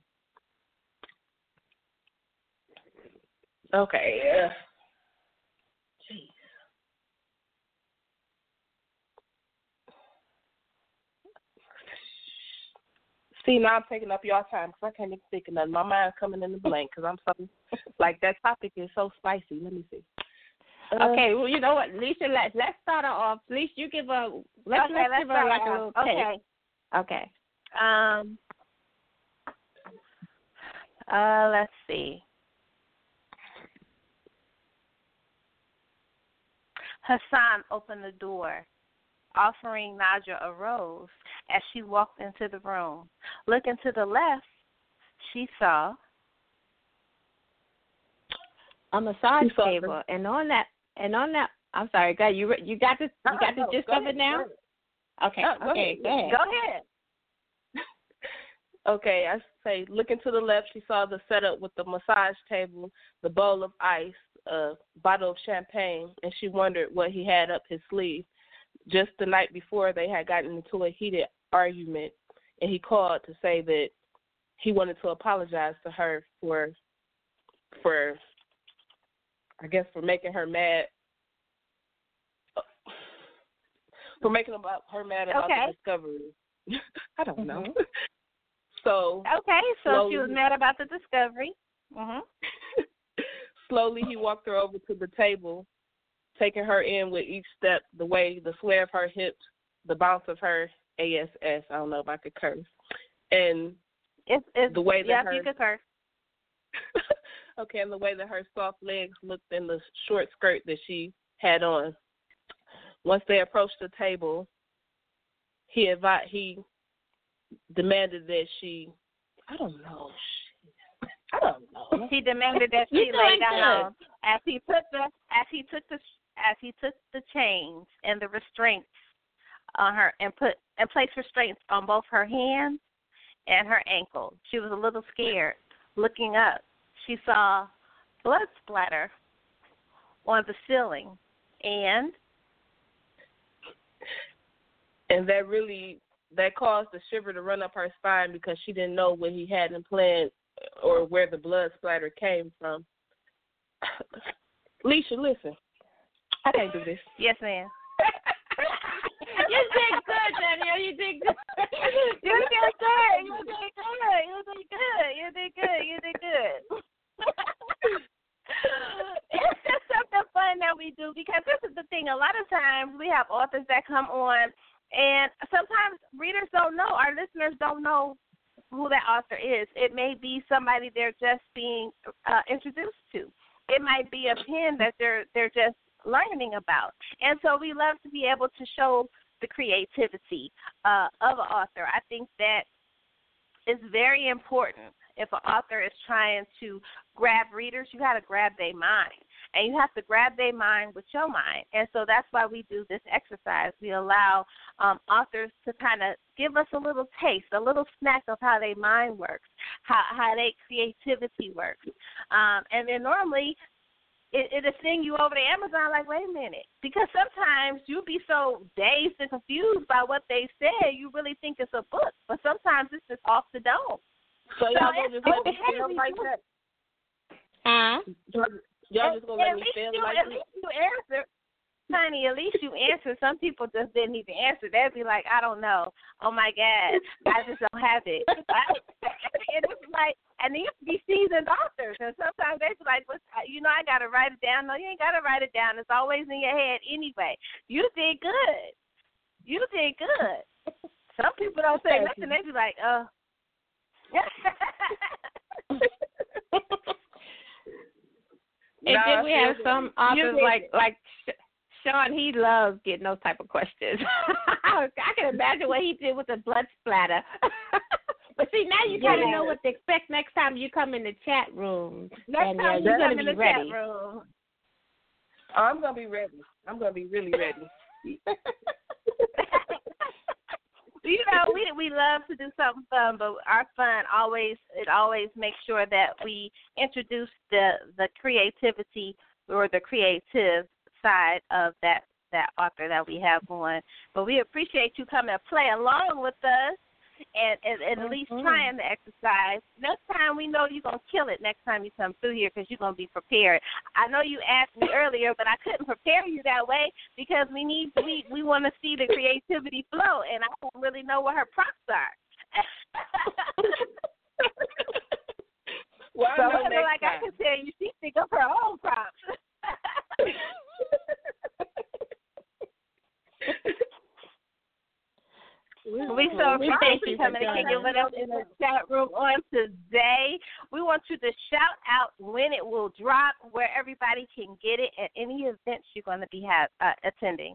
Okay. Yeah. Jeez. See, now I'm taking up y'all time because I can't even think of nothing. My mind's coming in the blank because I'm so, like, that topic is so spicy. Let me see. Uh, Okay, well, you know what, Leisha, let's let's start her off. Leisha, you give her let's okay, let's let's give her start like a off. little Okay. taste. Okay. Um. Uh. Let's see. Hassan opened the door, offering Naja a rose as she walked into the room. Looking to the left, she saw A massage You saw table, her. and on that and on that. I'm sorry, go ahead. You re- you got the you got the No, gist go of it ahead, now? go ahead. Okay. No, go okay. ahead. Go ahead. Go ahead. Okay, I say looking to the left, she saw the setup with the massage table, the bowl of ice, a bottle of champagne, and she wondered what he had up his sleeve. Just the night before, they had gotten into a heated argument, and he called to say that he wanted to apologize to her for, for, I guess, for making her mad, for making about her mad about Okay. the discovery. I don't know. Mhm. So Okay, so slowly, she was mad about the discovery. Mhm. slowly he walked her over to the table, taking her in with each step, the way, the sway of her hips, the bounce of her ass. I don't know if I could curse. And It's it's the way that yep, her you could curse. okay, and the way that her soft legs looked in the short skirt that she had on. Once they approached the table, he advi- he demanded that she, I don't know, I don't know. He demanded that You she doing lay good. down as he took the as he took the as he took the chains and the restraints on her and put and placed restraints on both her hands and her ankles. She was a little scared. Looking up, she saw blood splatter on the ceiling, and And that really, that caused the shiver to run up her spine because she didn't know what he had in plan or where the blood splatter came from. Leisha, listen. I can't do this. yes, ma'am. You did good, Danielle. You did good. You did good. You did good. You did good. You did good. You did good. It's just something fun that we do because this is the thing. A lot of times we have authors that come on, and sometimes readers don't know, our listeners don't know who that author is. It may be somebody they're just being uh, introduced to. It might be a pen that they're they're just learning about. And so we love to be able to show the creativity uh, of an author. I think that is very important. If an author is trying to grab readers, you got to grab their mind. And you have to grab their mind with your mind. And so that's why we do this exercise. We allow um, authors to kind of give us a little taste, a little snack of how their mind works, how, how their creativity works. Um, and then normally it, it'll send you over to Amazon like, wait a minute. Because sometimes you'll be so dazed and confused by what they said, you really think it's a book. But sometimes it's just off the dome. So y'all So gonna just let me okay. feel like that? Huh? Y'all just gonna let at me least feel you, like at that? least you answer. Honey, at least you answer. Some people just didn't even answer. They'd be like, I don't know. Oh, my God. I just don't have it. And it's like, and they used to be seasoned authors. And sometimes they'd be like, well, you know, I got to write it down. No, you ain't got to write it down. It's always in your head anyway. You did good. You did good. Some people don't say nothing. They be like, oh. And Nah, then we I have feel some that. authors You like like Sean. He loves getting those type of questions. I can imagine what he did with the blood splatter. But see, now you kind of Yeah. know what to expect next time you come in the chat room. Next and time uh, you you're come going in to the be ready. chat room. Oh, I'm gonna be ready. I'm gonna be really ready. You know, we we love to do something fun, but our fun always it always makes sure that we introduce the the creativity or the creative side of that that author that we have on. But we appreciate you coming and play along with us and, and, and at mm-hmm. least trying the exercise. Next time we know you're going to kill it next time you come through here because you're going to be prepared. I know you asked me earlier, but I couldn't prepare you that way because we need we, we want to see the creativity flow, and I don't really know what her props are. Well, so I know I feel like time. I can tell you she think of her own props. We so appreciate you coming and kicking with us in the chat room on today. We want you to shout out when it will drop, where everybody can get it, at any events you're going to be have, uh, attending.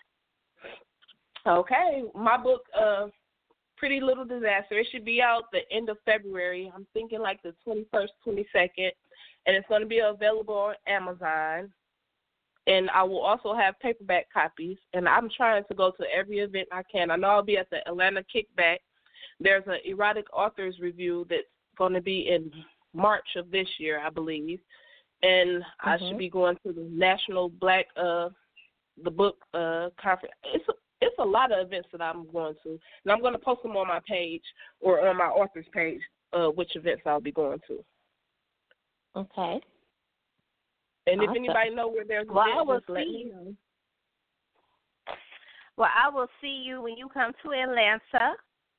Okay, my book, uh, Pretty Little Disaster, it should be out the end of February. I'm thinking like the twenty-first, twenty-second, and it's going to be available on Amazon. And I will also have paperback copies, and I'm trying to go to every event I can. I know I'll be at the Atlanta Kickback. There's an erotic authors review that's going to be in March of this year, I believe. And mm-hmm. I should be going to the National Black, uh, the book uh, conference. It's a, it's a lot of events that I'm going to. And I'm going to post them on my page or on my author's page, uh, which events I'll be going to. Okay. And awesome. If anybody know where there's well, events, I will just let see me you. know. Well, I will see you when you come to Atlanta.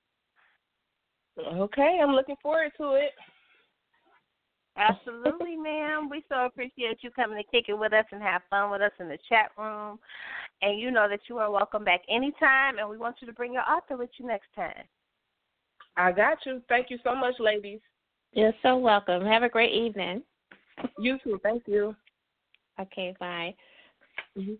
Okay, I'm looking forward to it. Absolutely, ma'am. We so appreciate you coming to kick it with us and have fun with us in the chat room. And you know that you are welcome back anytime, and we want you to bring your author with you next time. I got you. Thank you so much, ladies. You're so welcome. Have a great evening. You too. Thank you. Okay, bye. Mm-hmm.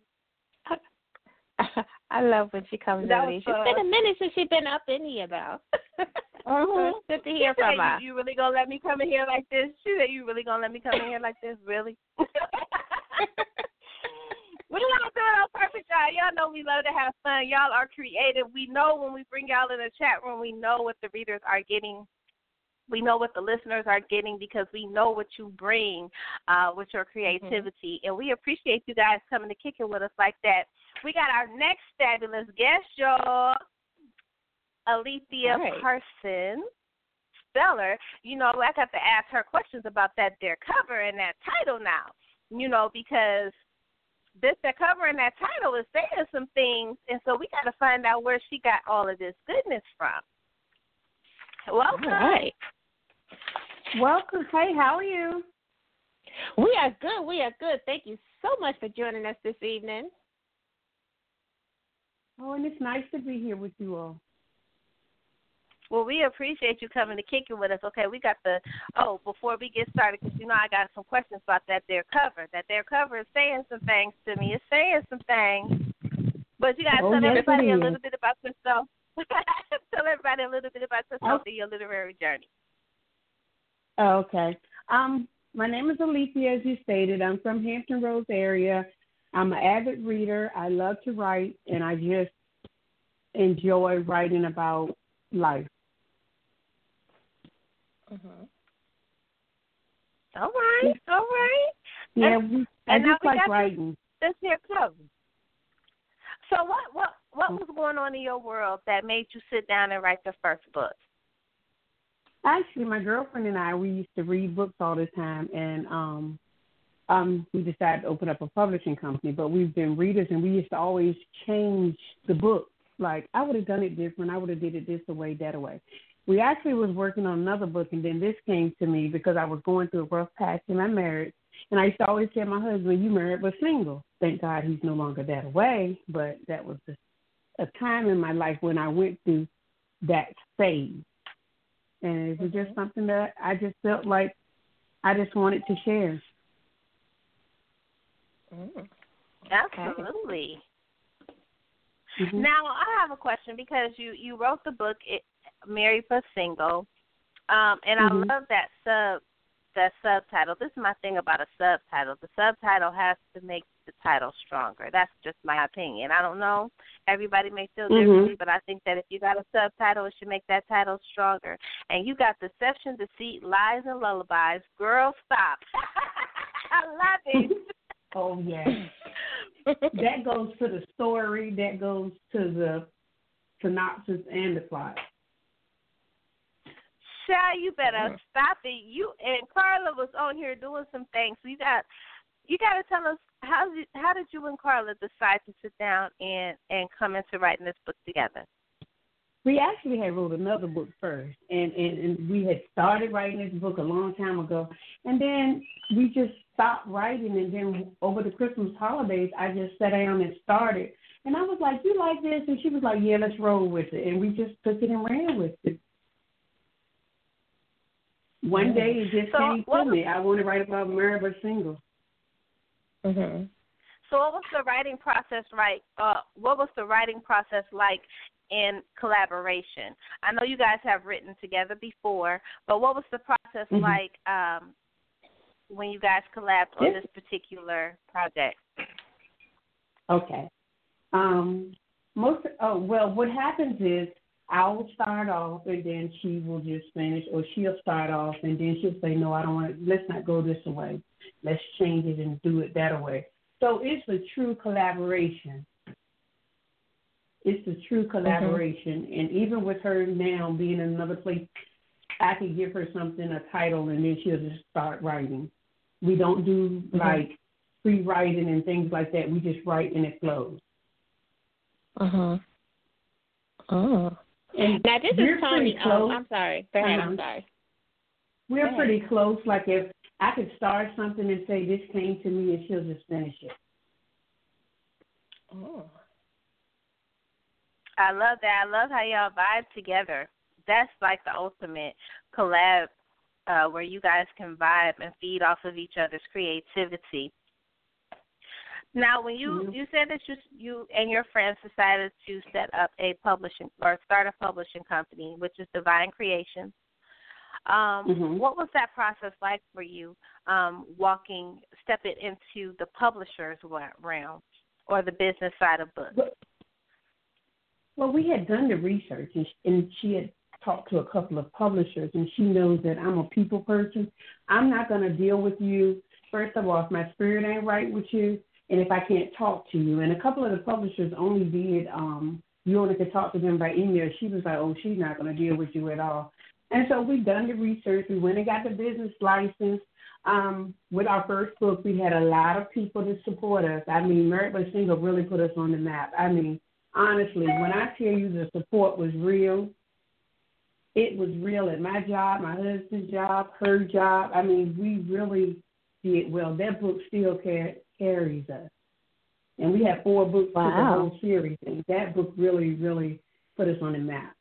I love when she comes that in. It's been a minute since she's been up in here, though. Mm-hmm. Good to hear she from said, her. You, you really gonna let me come in here like this? She said, "You really gonna let me come in here like this? Really?" We don't do it on purpose, y'all. Y'all know we love to have fun. Y'all are creative. We know when we bring y'all in the chat room, we know what the readers are getting. We know what the listeners are getting because we know what you bring uh, with your creativity. Mm-hmm. And we appreciate you guys coming to kick it with us like that. We got our next fabulous guest, y'all, Alethea right. Parsons Speller. You know, I got to ask her questions about that there cover and that title now, you know, because this that cover and that title is saying some things, and so we got to find out where she got all of this goodness from. Welcome. All right. Welcome. Hey, how are you? We are good. We are good. Thank you so much for joining us this evening. Oh, and it's nice to be here with you all. Well, we appreciate you coming to kick it with us. Okay, we got the, oh, before we get started, because, you know, I got some questions about that there cover. That there cover is saying some things to me. It's saying some things. But you got to oh, tell yes, everybody a little bit about yourself. Tell everybody a little bit about yourself oh. and your literary journey. Oh, okay. Um, my name is Alethea, as you stated. I'm from Hampton Roads area. I'm an avid reader. I love to write, and I just enjoy writing about life. Mm-hmm. All right, all right. Yeah, and, we, I and just now we like got writing. This, this here cover. So what, what, what was going on in your world that made you sit down and write the first book? Actually, my girlfriend and I, we used to read books all the time, and um, um, we decided to open up a publishing company. But we've been readers, and we used to always change the book. Like, I would have done it different. I would have did it this way, that way. We actually was working on another book, and then this came to me because I was going through a rough patch in my marriage. And I used to always tell my husband, you married but single. Thank God he's no longer that way. But that was the, a time in my life when I went through that phase. And it was mm-hmm. just something that I just felt like I just wanted to share. Mm. Absolutely. Mm-hmm. Now, I have a question because you, you wrote the book, it, Married but Single, um, and mm-hmm. I love that sub that subtitle. This is my thing about a subtitle. The subtitle has to make the subtitle stronger. That's just my opinion. I don't know. Everybody may feel Mhm. differently, but I think that if you got a subtitle, it should make that title stronger. And you got Deception, Deceit, Lies, and Lullabies. Girl, stop. I love it. Oh, yeah. That goes to the story. That goes to the synopsis and the plot. Shy, you better stop it. You and Carla was on here doing some things. So you got you got to tell us how did how did you and Carla decide to sit down and and come into writing this book together? We actually had wrote another book first, and, and, and we had started writing this book a long time ago, and then we just stopped writing, and then over the Christmas holidays, I just sat down and started, and I was like, you like this? And she was like, yeah, let's roll with it, and we just took it and ran with it. One day it just so, came to what, me. I want to write about Married but Single. Mm-hmm. So what was the writing process like? Uh, what was the writing process like in collaboration? I know you guys have written together before, but what was the process Mm-hmm. like um, when you guys collabed on this particular project? Okay. Um, most. Oh well, what happens is I'll start off and then she will just finish, or she'll start off and then she'll say, no, I don't want to. Let's not go this way. Let's change it and do it that way. So it's a true collaboration. It's a true collaboration. Mm-hmm. And even with her now being in another place, I could give her something, a title, and then she'll just start writing. We don't do, mm-hmm. like, pre-writing and things like that. We just write and it flows. Uh-huh. Oh. And now, this is Tony. Oh, I'm sorry. Go ahead. Um, I'm sorry. We're Go pretty ahead. close. Like, if I could start something and say, this came to me, and she'll just finish it. Oh. I love that. I love how y'all vibe together. That's like the ultimate collab uh, where you guys can vibe and feed off of each other's creativity. Now, when you, Mm-hmm. you said that you you and your friends decided to set up a publishing or start a publishing company, which is Divine Creations. Um, mm-hmm. What was that process like for you, um, walking, stepping into the publisher's realm or the business side of books? Well, well we had done the research, and, and she had talked to a couple of publishers, and she knows that I'm a people person. I'm not going to deal with you, first of all, if my spirit ain't right with you, and if I can't talk to you. And a couple of the publishers only did, um, you only could talk to them by email. She was like, oh, she's not going to deal with you at all. And so we done the research. We went and got the business license. Um, with our first book, we had a lot of people to support us. I mean, Married but Single really put us on the map. I mean, honestly, when I tell you the support was real, it was real at my job, my husband's job, her job. I mean, we really did well. That book still car- carries us. And we have four books wow. for the whole series. And that book really, really put us on the map.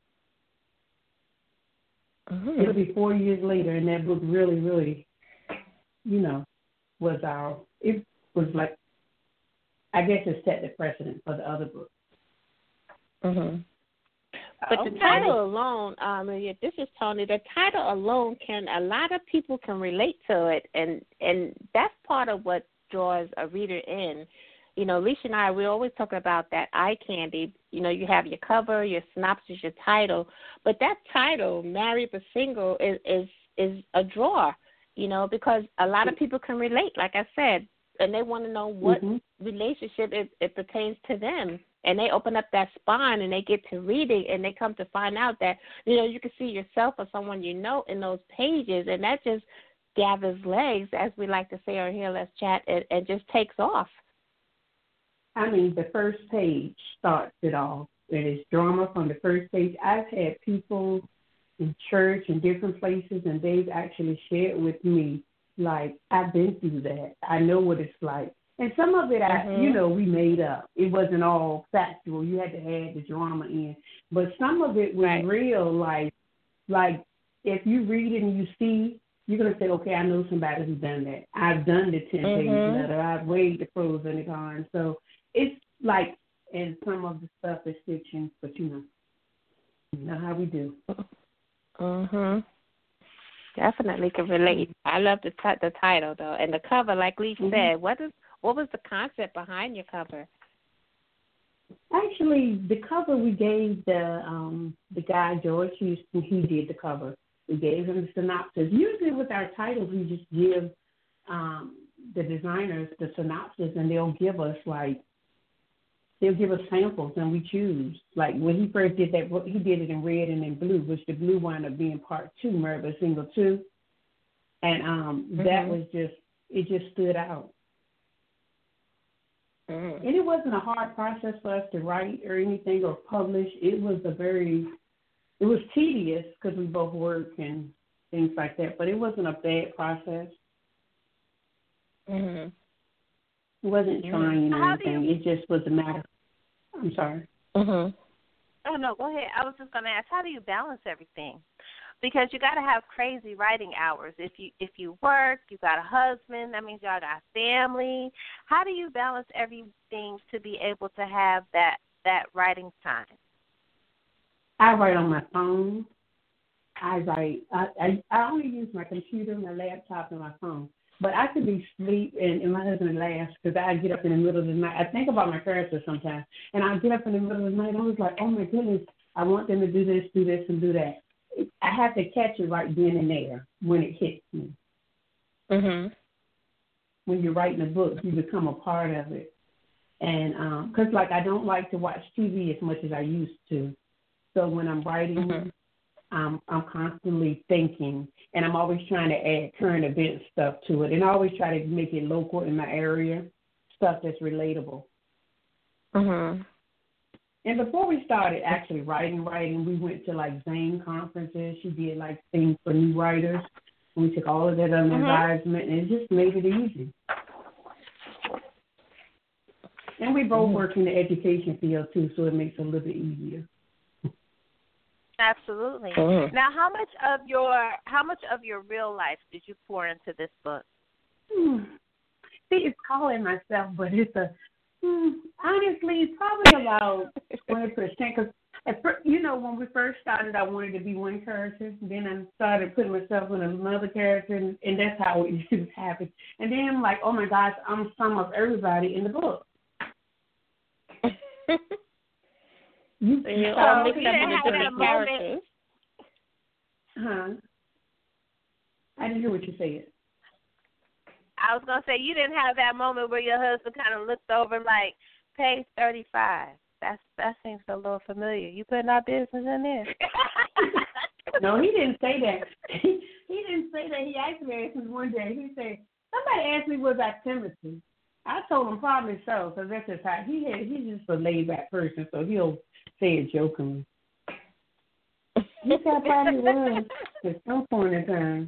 Mm-hmm. It'll be four years later, and that book really, really, you know, was our, it was like, I guess it set the precedent for the other books. Mm-hmm. But okay. the title alone, um, yeah, this is Tony, the title alone can, a lot of people can relate to it, and, and that's part of what draws a reader in. You know, Alicia and I, we always talk about that eye candy. You know, you have your cover, your synopsis, your title, but that title, Married but Single, is, is, is a draw, you know, because a lot of people can relate, like I said, and they want to know what mm-hmm. relationship it, it pertains to them. And they open up that spine and they get to reading and they come to find out that, you know, you can see yourself or someone you know in those pages, and that just gathers legs, as we like to say on here, Let's Chat, and, and just takes off. I mean, the first page starts it all. It is drama from the first page. I've had people in church and different places, and they've actually shared with me, like, I've been through that. I know what it's like. And some of it, I, mm-hmm. you know, we made up. It wasn't all factual. You had to add the drama in. But some of it was right. real, like, like if you read it and you see, you're going to say, okay, I know somebody who's done that. I've done the ten-page mm-hmm. letter. I've weighed the pros and the cons. So it's like, and some of the stuff is fiction, but, you know, you know how we do. Mm-hmm. Definitely can relate. I love the t- the title, though. And the cover, like Lee mm-hmm. said, what is What was the concept behind your cover? Actually, the cover we gave the um, the guy George Houston. He did the cover. We gave him the synopsis. Usually with our titles, we just give um, the designers the synopsis, and they'll give us like they'll give us samples, and we choose. Like when he first did that, he did it in red and in blue, which the blue wound up being part two, Merva Single Two, and um, mm-hmm. that was just it just stood out. Mm. And it wasn't a hard process for us to write or anything or publish. It was a very, it was tedious because we both work and things like that, but it wasn't a bad process. Mm-hmm. It wasn't trying or anything. You... It just was a matter. I'm sorry. Mm-hmm. Oh, no, go ahead. I was just going to ask, how do you balance everything? Because you got to have crazy writing hours. If you if you work, you got a husband, that means y'all got family. How do you balance everything to be able to have that, that writing time? I write on my phone. I write. I, I, I only use my computer, my laptop, and my phone. But I could be asleep, and, and my husband laughs because I get up in the middle of the night. I think about my characters sometimes, and I get up in the middle of the night, and I was like, oh, my goodness, I want them to do this, do this, and do that. I have to catch it right then and there when it hits me. Mm-hmm. When you're writing a book, you become a part of it. And because, um, like, I don't like to watch T V as much as I used to. So when I'm writing, mm-hmm. um, I'm constantly thinking, and I'm always trying to add current event stuff to it. And I always try to make it local in my area, stuff that's relatable. Mm-hmm. And before we started actually writing, writing, we went to, like, Zane conferences. She did, like, things for new writers. And we took all of that under mm-hmm. advisement, and it just made it easy. And we both mm-hmm. work in the education field, too, so it makes it a little bit easier. Absolutely. Mm-hmm. Now, how much of your how much of your real life did you pour into this book? Hmm. See, it's calling myself, but it's a Hmm, honestly, probably about twenty percent. Because, you know, when we first started, I wanted to be one character. Then I started putting myself in another character, and, and that's how it just happened. And then I'm like, oh, my gosh, I'm some of everybody in the book. you, so you're all mixed up into different characters. Huh? I didn't hear what you said. I was going to say, you didn't have that moment where your husband kind of looked over like, page thirty-five. That's, that seems a little familiar. You putting our business in there? No, he didn't say that. He, he didn't say that. He actually asked me one day, he said, somebody asked me, was I Timothy? I told him probably so, because that's just how, he had, he's just a laid-back person, so he'll say it jokingly. Yes, I probably was at some point in time.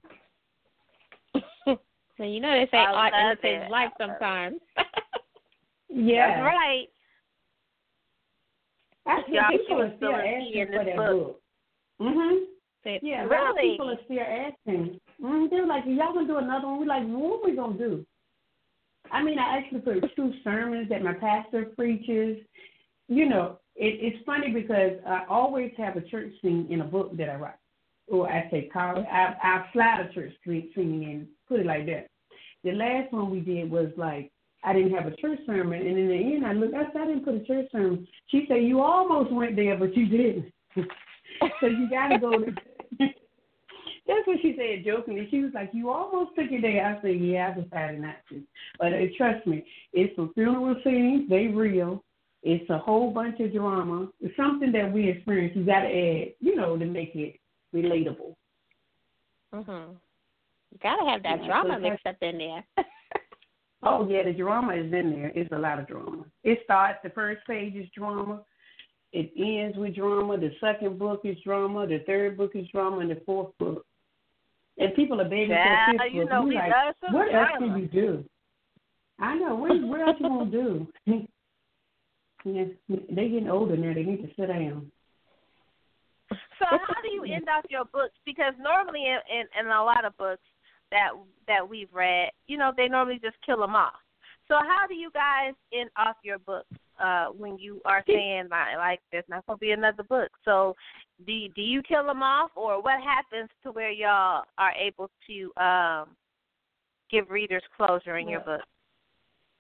So you know they say art imitates life sometimes. Yeah. That's right. Actually, Y'all people are still asking for that book. book. Mm-hmm. Yeah, really? A lot of people are still asking. Mm-hmm. They're like, y'all going to do another one? We're like, what are we going to do? I mean, I actually put two sermons that my pastor preaches. You know, it, it's funny because I always have a church scene in a book that I write. Or I say, I, I slide a church scene in, put it like that. The last one we did was like, I didn't have a church sermon. And in the end, I looked, I said, I didn't put a church sermon. She said, you almost went there, but you didn't. So you got to go to. That's what she said jokingly. She was like, you almost took it there. I said, yeah, I decided not to. But uh, trust me, it's some funeral scenes. They real. It's a whole bunch of drama. It's something that we experience. You got to add, you know, to make it relatable. Mhm. You gotta have that yeah, drama so mixed up in there. Oh yeah, the drama is in there. It's a lot of drama. It starts, the first page is drama. It ends with drama. The second book is drama. The third book is drama, and the fourth book. And people are begging yeah, for a fifth you book. know, we like, love some what drama. else can you do? I know. What, what else you want to do? Yeah, they're getting older now. They need to sit down. So how do you end off your books? Because normally in, in, in a lot of books that that we've read, you know, they normally just kill them off. So how do you guys end off your books uh, when you are saying, like, like there's not going to be another book? So do you, do you kill them off, or what happens to where y'all are able to um, give readers closure in well, your book?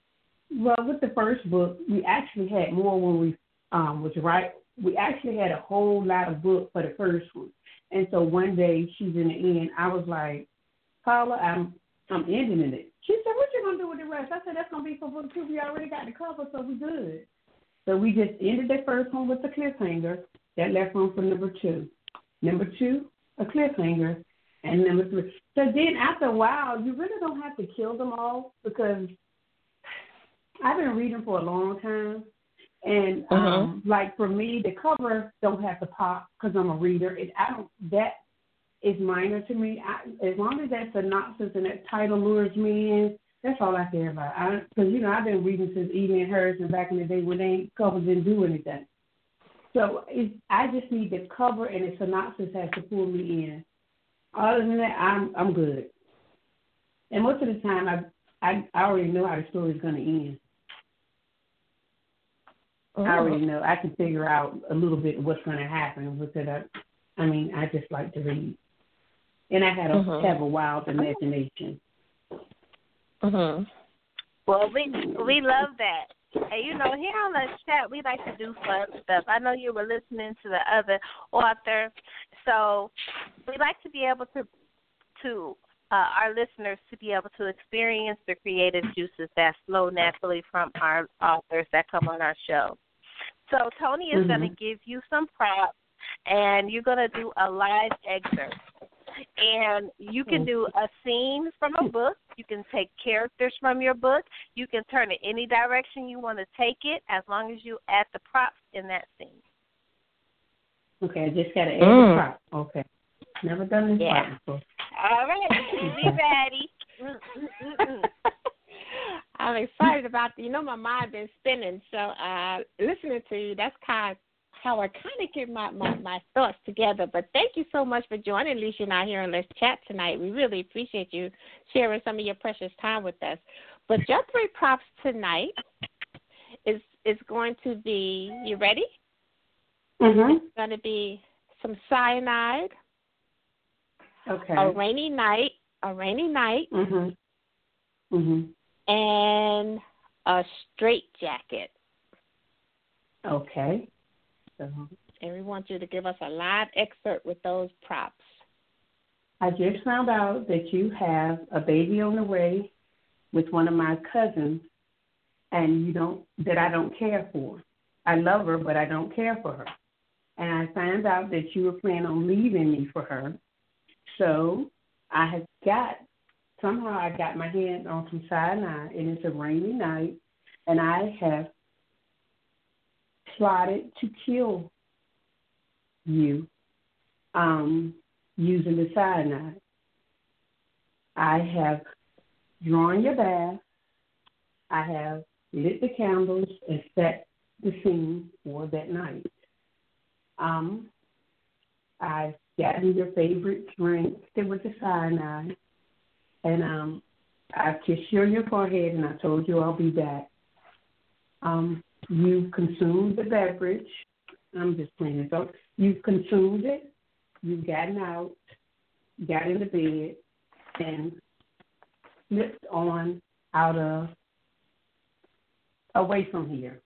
Well, with the first book, we actually had more when we um, was right. We actually had a whole lot of books for the first one. And so one day, she's in the end, I was like, Paula, I'm I'm ending it. She said, what you going to do with the rest? I said, that's going to be for book two. We already got the cover, so we good. So we just ended the first one with the cliffhanger. That left room for number two. Number two, a cliffhanger. And number three. So then after a while, you really don't have to kill them all because I've been reading for a long time. And um, mm-hmm. like for me, the cover don't have to pop because I'm a reader. It, I don't, that is minor to me. I, as long as that synopsis and that title lures me in, that's all I care about. Because, you know, I've been reading since Edie and Harrison back in the day when they covers didn't do anything. So it, I just need the cover and the synopsis has to pull me in. Other than that, I'm I'm good. And most of the time, I I, I already know how the story's going to end. Oh. I already know. I can figure out a little bit what's going to happen because I, I mean, I just like to read, and I had a mm-hmm. have a wild imagination. Mm-hmm. Well, we we love that. And, you know, here on the chat, we like to do fun stuff. I know you were listening to the other author, so we like to be able to, to uh, our listeners to be able to experience the creative juices that flow naturally from our authors that come on our show. So Tony is mm-hmm. going to give you some props, and you're going to do a live excerpt. And you can do a scene from a book. You can take characters from your book. You can turn it any direction you want to take it as long as you add the props in that scene. Okay, I just got to add mm. the props. Okay. Never done this yeah. part before. All right. Be ready. I'm excited about the, you know, my mind been spinning. So uh, listening to you, that's kind of how I kind of get my, my, my thoughts together. But thank you so much for joining Alicia and I here on Let's Chat tonight. We really appreciate you sharing some of your precious time with us. But your three props tonight is is going to be, you ready? Mm-hmm. It's going to be some cyanide. Okay. A rainy night. A rainy night. Mm-hmm. Mm-hmm. And a straitjacket. Okay. So, and we want you to give us a live excerpt with those props. I just found out that you have a baby on the way with one of my cousins, and you don't that I don't care for. I love her, but I don't care for her. And I found out that you were planning on leaving me for her. So I have got somehow I got my hand on some cyanide, and it's a rainy night, and I have plotted to kill you um, using the cyanide. I have drawn your bath. I have lit the candles and set the scene for that night. Um, I've gotten your favorite drink with the cyanide, and um, I've kissed you on your forehead, and I told you I'll be back. Um, You've consumed the beverage. I'm just playing. So you've consumed it. You've gotten out, got into bed, and slipped on out of, away from here.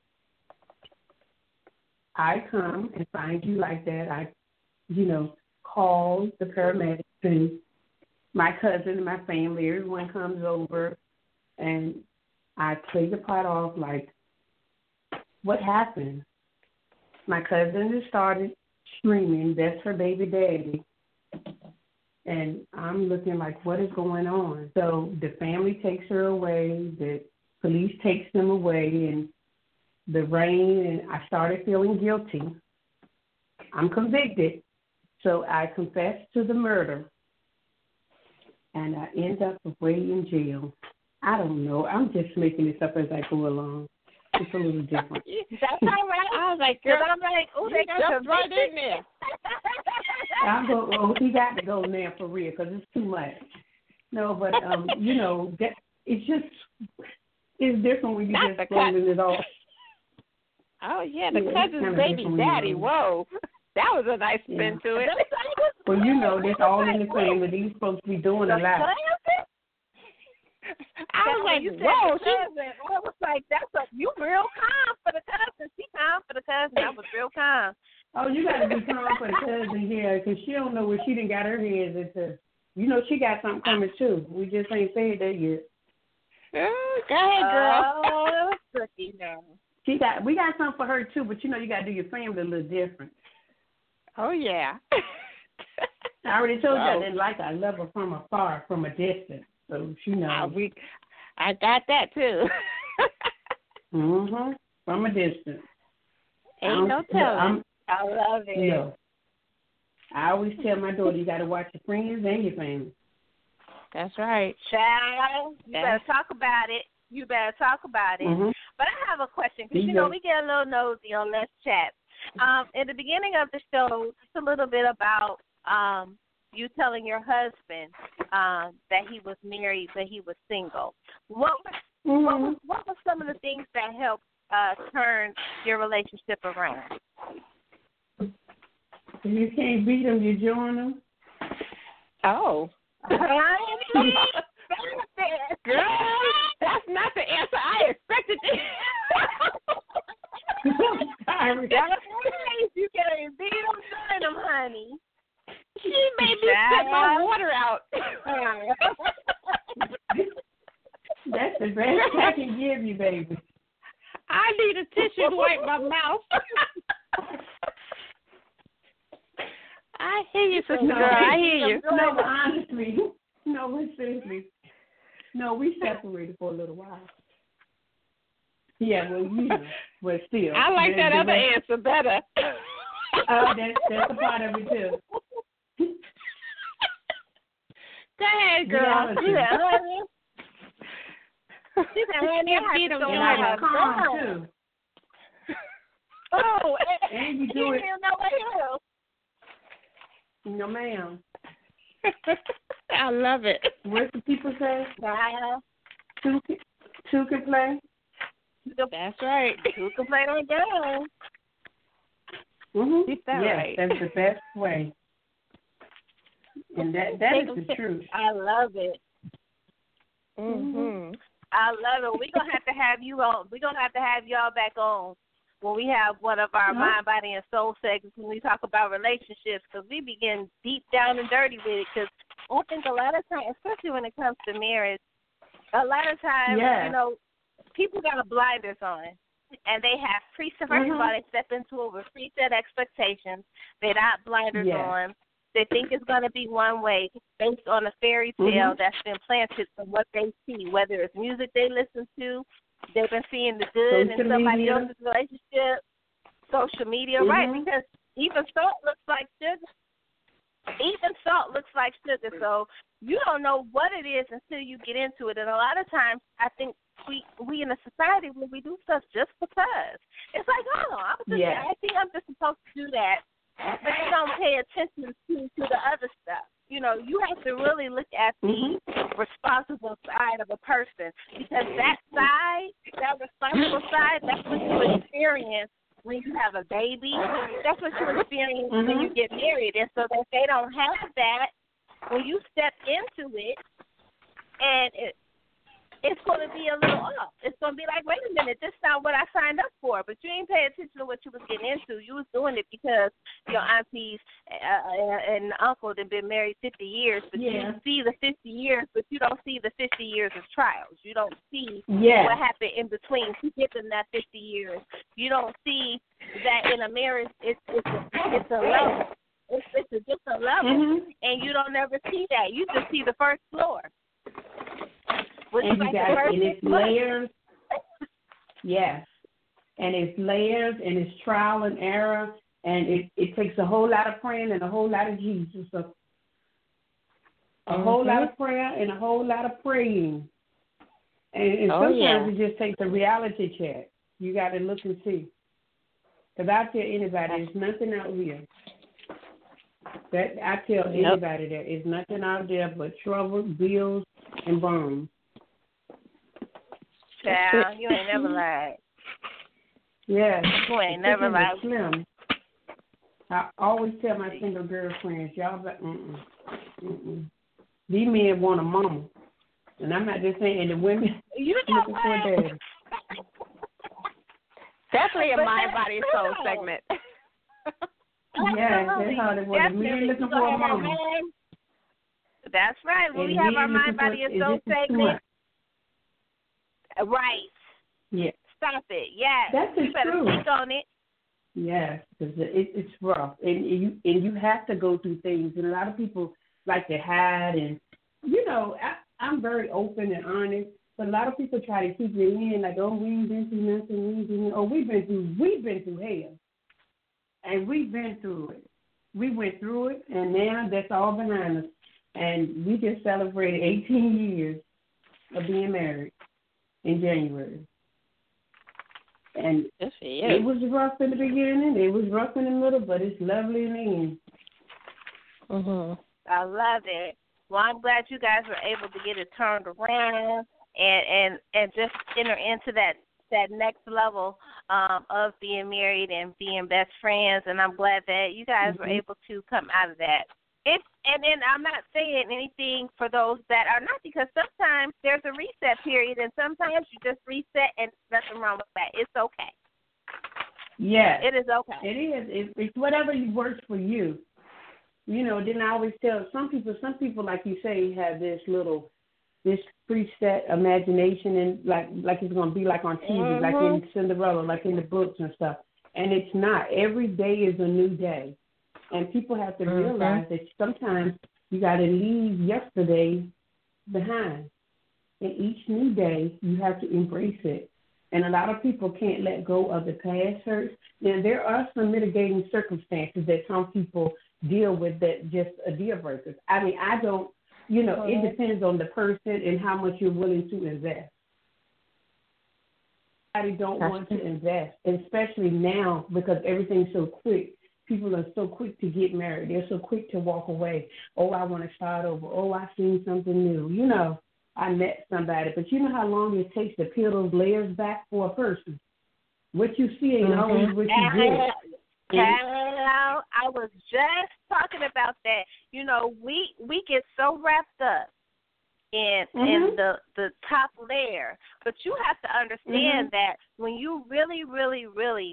I come and find you like that. I, you know, call the paramedics and my cousin and my family. Everyone comes over, and I play the part off like, what happened? My cousin just started screaming, that's her baby daddy. And I'm looking like, what is going on? So the family takes her away, the police takes them away, and the rain, and I started feeling guilty. I'm convicted, so I confessed to the murder, and I end up away in jail. I don't know. I'm just making this up as I go along. It's a little different. That's all right. I was like, girl, I'm like, oh, they got jumped right in there. I'm go, oh, he got to go in there for real because it's too much. No, but, um, you know, that, it's just, it's different when you Not just rolling it off. Oh, yeah, the yeah, cousin's baby daddy. Whoa. That was a nice spin yeah. to it. Well, you know, this all in the family. These folks be doing a lot. I was like, you said whoa, the cousin, I was like, that's a you real calm for the cousin. She calm for the cousin. That was real calm. Oh, you got to be calm for the cousin here because she don't know where she done got her hands into. You know she got something coming too. We just ain't said that yet. Oh, go ahead, girl. Oh, tricky now. She got. We got something for her too, but you know you got to do your family a little different. Oh yeah. I already told you I Oh. didn't like her. I love her from afar, from a distance. So she knows. I, we, I got that too. Mhm. From a distance. Ain't no telling. I'm, I love it. no. I always tell my daughter you got to watch your friends and your family. That's right. Child, you That's... better talk about it. You better talk about it. Mm-hmm. But I have a question because, you Yeah. know, we get a little nosy on Let's Chat. Um, in the beginning of the show, just a little bit about um, you telling your husband um, that he was married but he was single. What was, Mm-hmm. what was what were some of the things that helped uh, turn your relationship around? If you can't beat them, you join them. Oh. Girl, Girl, that's not the answer I expected. Sorry. That's right. You can't beat them, join them, honey. She made me spit my water out. That's the best I can give you, baby. I need a tissue to wipe my mouth. I hear you, sister No, girl. I hear you. No, but honestly, no, but seriously, no, we separated for a little while. Yeah, well, you know, but still. I like that other rest, answer better. Uh, that's, that's a part of it, too. Go ahead, girl. Reality. Yeah, honey. She said, honey, I beat have them, to And go I join was have calm, fun. too. Oh, and, And you you do didn't it. even know what else. No, ma'am. I love it. What do people say? Nah, Two can, two can play? That's right. who can play that game? Mm-hmm. Keep that yes, right. that's the best way. And that that is the truth. I love it. Mm-hmm. I love it. We're gonna have to have you on. We're gonna have to have y'all back on when we have one of our Uh-huh. mind, body, and soul segments when we talk about relationships, because we begin deep down and dirty with it. Because I think a lot of times, especially when it comes to marriage, a lot of times, Yeah. you know, people got a blinders on, and they have preset. First of Mhm. all, they step into it with preset expectations. They're not blinders Yeah. on. They think it's going to be one way based on a fairy tale Mhm. that's been planted from what they see, whether it's music they listen to, they've been seeing the good Social in somebody media. else's relationship, social media, Mhm. right? Because even salt looks like sugar. Even salt looks like sugar, so you don't know what it is until you get into it. And a lot of times, I think we we in a society where we do stuff just because. It's like, oh, I'm just, Yeah. I think I'm just supposed to do that, but you don't pay attention to, to the other stuff. You know, you have to really look at the Mhm. responsible side of a person, because that side, that responsible side, that's what you experience when you have a baby. That's what you experience when Mhm. you get married. And so that they don't have that, when you step into it, and it, it's going to be a little off. It's going to be like, wait a minute, this is not what I signed up for. But you ain't pay attention to what you was getting into. You was doing it because your aunties uh, and uncle had been married fifty years. But Yeah. you see the fifty years, but you don't see the fifty years of trials. You don't see Yeah. what happened in between to get them that fifty years. You don't see that in a marriage, it's, it's, a, it's a level. It's, it's a different level. Mhm. And you don't ever see that. You just see the first floor. Which is And you like the got first and it's floor. layers. Yes. And it's layers and it's trial and error, and it, it takes a whole lot of praying and a whole lot of Jesus. So a Mhm. whole lot of prayer and a whole lot of praying. And, and Oh, sometimes yeah. it just takes a reality check. You got to look and see. Because I tell anybody, there's nothing out here. That I tell Yep. anybody that there's nothing out there but trouble, bills, and bombs. Child, you ain't never lied. Yeah. You ain't The never chicken lied. is slim. I always tell my single girlfriends, y'all, but mm-mm, mm-mm. These men want a mama. And I'm not just saying, and the women, You know looking for a what? daddy. Definitely a But mind, that's body, soul true. segment. Yes, that's how they want. Definitely. Men looking We for a gonna have our mama. mind- That's right. When And we have our men mind, looking body, for- and is soul this too segment, much? right? Yeah. Stop it. Yes. That's the You better truth. speak on it. Yes, because it, it's rough, and you and you have to go through things, and a lot of people like to hide, and you know, I, I'm very open and honest, but a lot of people try to keep it in, like, oh, we ain't been through nothing, we ain't been, oh, we've been through, we've been through hell, and we've been through it. We went through it, and now that's all behind us, and we just celebrated eighteen years of being married in January. And Good for you. it was rough in the beginning, it was rough in the middle, but it's lovely in the end. Mhm. I love it. Well, I'm glad you guys were able to get it turned around and and and just enter into that that next level um, of being married and being best friends. And I'm glad that you guys Mm-hmm. were able to come out of that. If and then I'm not saying anything for those that are not, because sometimes there's a reset period, and sometimes you just reset, and nothing wrong with that. It's okay. Yes. It is okay. It is. It, it's whatever works for you. You know, then I always tell some people, some people, like you say, have this little, this preset imagination, and like like it's going to be like on T V, Mm-hmm. like in Cinderella, like in the books and stuff. And it's not. Every day is a new day. And people have to Mm-hmm. realize that sometimes you got to leave yesterday behind. And each new day, you have to embrace it. And a lot of people can't let go of the past hurts. Now, there are some mitigating circumstances that some people deal with that just a deal breaker. I mean, I don't, you know, it depends on the person and how much you're willing to invest. I don't want to invest, especially now because everything's so quick. People are so quick to get married. They're so quick to walk away. Oh, I want to start over. Oh, I seen something new. You know, I met somebody. But you know how long it takes to peel those layers back for a person? What you see ain't always what you get. Hello, I was just talking about that. You know, we we get so wrapped up in Mm-hmm. in the the top layer, but you have to understand Mhm. that when you really, really, really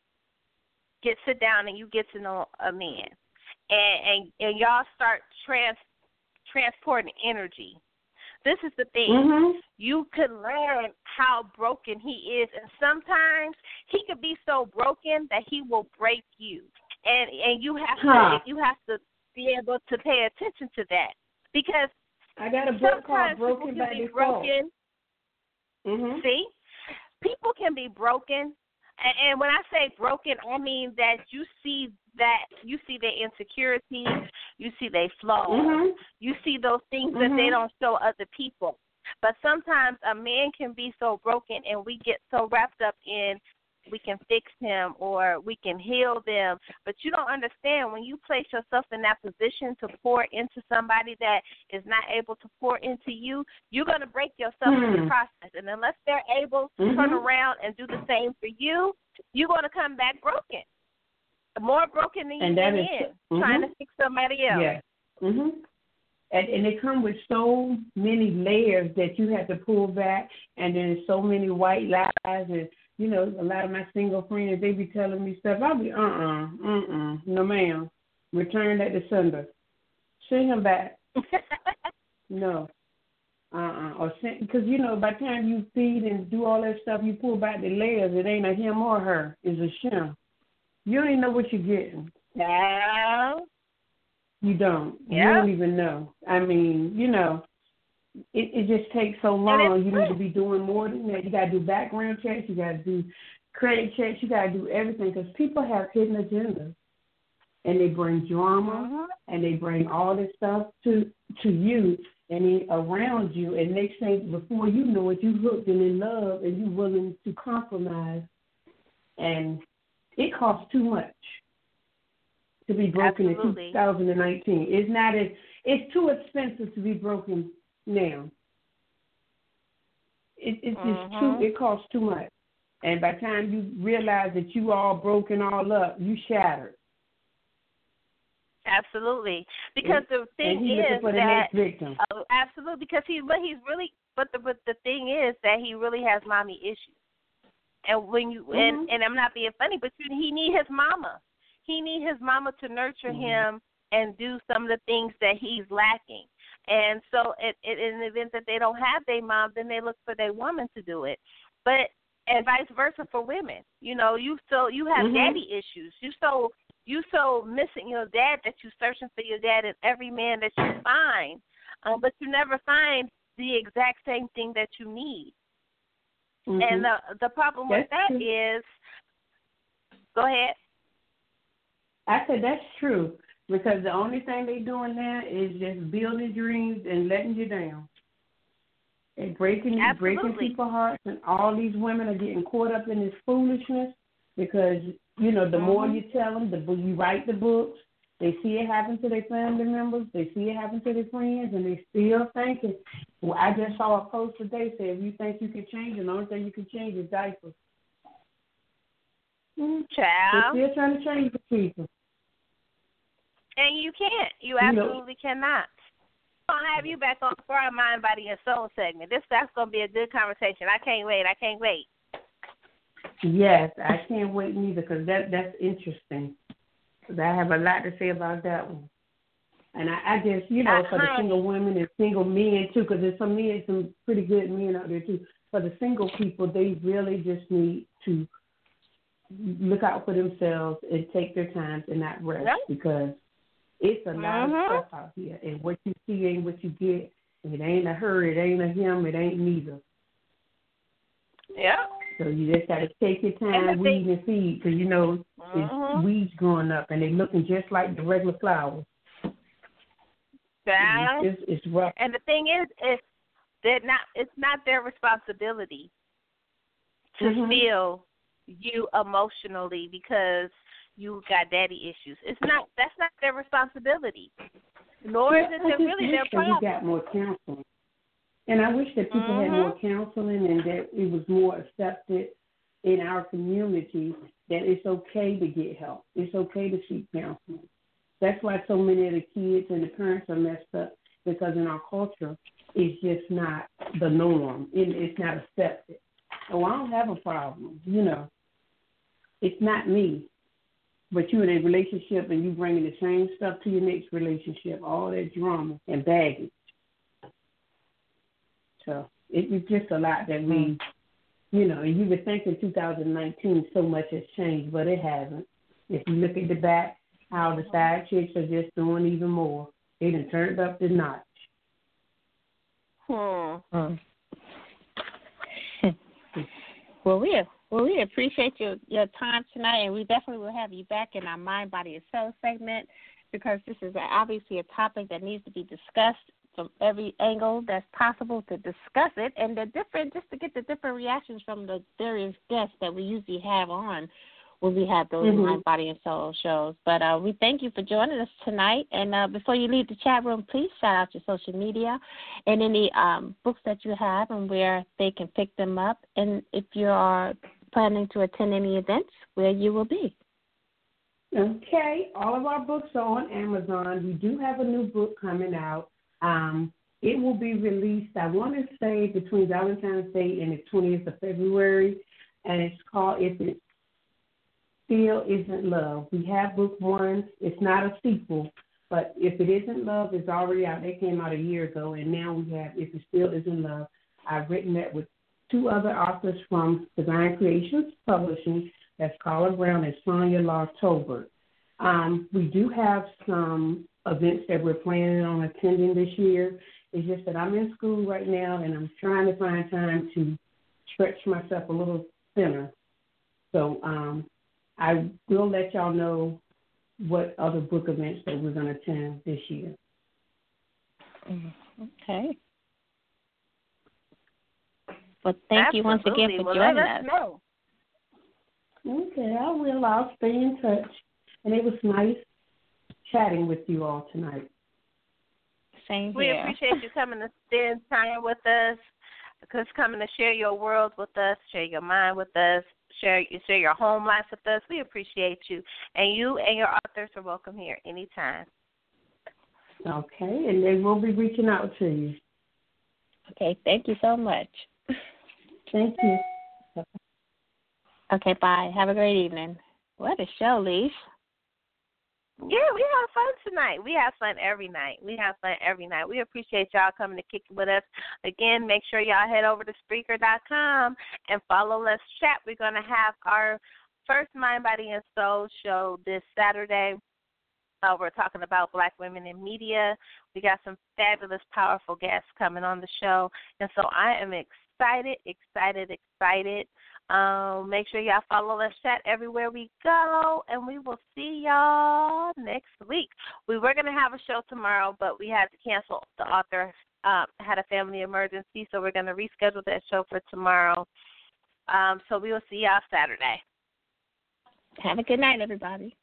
get sit down and you get to know a man, and and, and y'all start trans transporting energy. This is the thing. Mm-hmm. You can learn how broken he is, and sometimes he could be so broken that he will break you. And and you have Huh. to you have to be able to pay attention to that, because I got a book sometimes called people Broken can by be Default. broken. Mm-hmm. See, people can be broken, and, and when I say broken, I mean that you see that you see their insecurities, you see their flaws, Mm-hmm. you see those things that Mhm. they don't show other people. But sometimes a man can be so broken, and we get so wrapped up in we can fix him or we can heal them. But you don't understand, when you place yourself in that position to pour into somebody that is not able to pour into you, you're going to break yourself in the Hmm. process. And unless they're able to Mhm. turn around and do the same for you, you're going to come back broken. More broken than you've And that been is- in, trying mhm. to fix somebody else. Yeah. Mhm. And and they come with so many layers that you have to pull back, and then so many white lies, and you know, a lot of my single friends, they be telling me stuff. I'll be uh uh uh uh no ma'am, return that to sender, send him back. No, uh uh or send, because you know by the time you feed and do all that stuff, you pull back the layers. It ain't a him or her, it's a shim. You don't even know what you're getting. No. You don't. You Yeah. don't even know. I mean, you know, it, it just takes so long. it's You true. need to be doing more than that. You got to do background checks. You got to do credit checks. You got to do everything because people have hidden agendas, and they bring drama Mhm. and they bring all this stuff to to you and they, around you. And next thing, before you know it, you hooked and in love, and you willing to compromise, and it costs too much to be broken Absolutely. in two thousand nineteen. It's not as it's too expensive to be broken now. It, it's just Mhm. too. It costs too much, and by the time you realize that you all broken all up, you shattered. Absolutely. Because the thing and he's is looking for the that next victim. uh, absolutely, because he what he's really but the but the thing is that he really has mommy issues. And when you mm-hmm. and, and I'm not being funny, but you, he need his mama. He need his mama to nurture mm-hmm. him and do some of the things that he's lacking. And so, it, it, in the event that they don't have their mom, then they look for their woman to do it. But and vice versa for women. You know, you so you have mm-hmm. daddy issues. You so you so missing your dad that you searching for your dad in every man that you find, um, but you never find the exact same thing that you need. Mm-hmm. And the the problem that's with that true. is, go ahead. I said that's true because the only thing they doing now is just building dreams and letting you down. And breaking Absolutely. breaking people's hearts, and all these women are getting caught up in this foolishness because, you know, the mm-hmm. more you tell them, the you write the books, they see it happen to their family members, they see it happen to their friends, and they still thinking. Well, I just saw a post today say, if you think you can change it, the only thing you can change is diapers. Child. They're still trying to change the people. And you can't. You absolutely you know, cannot. I'm going to have you back on for our Mind, Body, and Soul segment. This That's going to be a good conversation. I can't wait. I can't wait. Yes, I can't wait neither because that, that's interesting. Because I have a lot to say about that one. And I, I guess, you know, uh-huh. for the single women and single men, too, because there's some men, some pretty good men out there, too. For the single people, they really just need to look out for themselves and take their time and not rush yep. because it's a lot mm-hmm. of stuff out here. And what you see ain't what you get. It ain't a her, it ain't a him, it ain't neither. Yeah. So you just got to take your time, weed and feed, because, you know, mm-hmm. it's weeds growing up, and they looking just like the regular flowers. Yeah. It's, it's rough. And the thing is, it's, that not, it's not their responsibility to mm-hmm. feel you emotionally because you got daddy issues. It's not. That's not their responsibility. Nor is it really their problem. We got more counseling. And I wish that people mm-hmm. had more counseling and that it was more accepted in our community that it's okay to get help. It's okay to seek counseling. That's why so many of the kids and the parents are messed up because in our culture, it's just not the norm. It, it's not accepted. Oh, I don't have a problem. You know, it's not me. But you're in a relationship and you bringing the same stuff to your next relationship, all that drama and baggage. So it, it's just a lot that we, you know, and you would think in two thousand nineteen so much has changed, but it hasn't. If you look at the back, how the side chicks are just doing even more. They done turned up the notch. Hmm. hmm. well, we well we appreciate your, your time tonight, and we definitely will have you back in our Mind, Body, and Soul segment because this is obviously a topic that needs to be discussed from every angle that's possible to discuss it, and the different just to get the different reactions from the various guests that we usually have on when we have those mm-hmm. Mind, Body, and Soul shows. But uh, we thank you for joining us tonight. And uh, before you leave the chat room, please shout out your social media and any um, books that you have and where they can pick them up. And if you are planning to attend any events, where you will be. Okay. All of our books are on Amazon. We do have a new book coming out. Um, it will be released, I want to say, between Valentine's Day and the twentieth of February. And it's called If It Still Isn't Love. We have book one. It's not a sequel, but If It Isn't Love is already out. That came out a year ago, and now we have If It Still Isn't Love. I've written that with two other authors from Divine Creations Publishing. That's Carla Brown and Sonia Law Tolbert. Um, we do have some events that we're planning on attending this year. It's just that I'm in school right now, and I'm trying to find time to stretch myself a little thinner. So um, I will let y'all know what other book events that we're going to attend this year. Okay. Well, thank Absolutely. you once again for well, joining let us. us know. Okay, I will. I'll stay in touch. And it was nice chatting with you all tonight. Same we here. We appreciate you coming to spend time with us, because coming to share your world with us, share your mind with us, share share your home life with us. We appreciate you. And you and your authors are welcome here anytime. Okay, and they will be reaching out to you. Okay, thank you so much. Thank you. Okay, bye. Have a great evening. What a show, Leaf. Yeah, we have fun tonight. We have fun every night. We have fun every night. We appreciate y'all coming to kick it with us. Again, make sure y'all head over to Spreaker dot com and follow Let's Chat. We're going to have our first Mind, Body, and Soul show this Saturday. Uh, we're talking about Black women in media. We got some fabulous, powerful guests coming on the show. And so I am excited, excited, excited. Um, make sure y'all follow Let's Chat everywhere we go, and we will see y'all next week. We were going to have a show tomorrow, but we had to cancel. The author uh, had a family emergency, so we're going to reschedule that show for tomorrow. Um, so we will see y'all Saturday. Have a good night, everybody.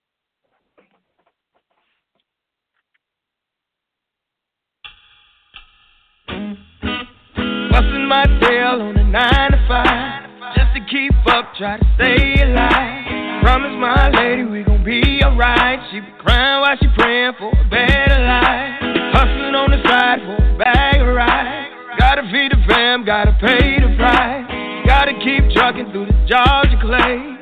Busting my tail on a nine to five. Just to keep up, try to stay alive. Promise my lady we gon' be alright. She be crying while she praying for a better life. Hustling on the side for a bag of rice. Gotta feed the fam, gotta pay the price. Gotta keep trucking through the Georgia clay.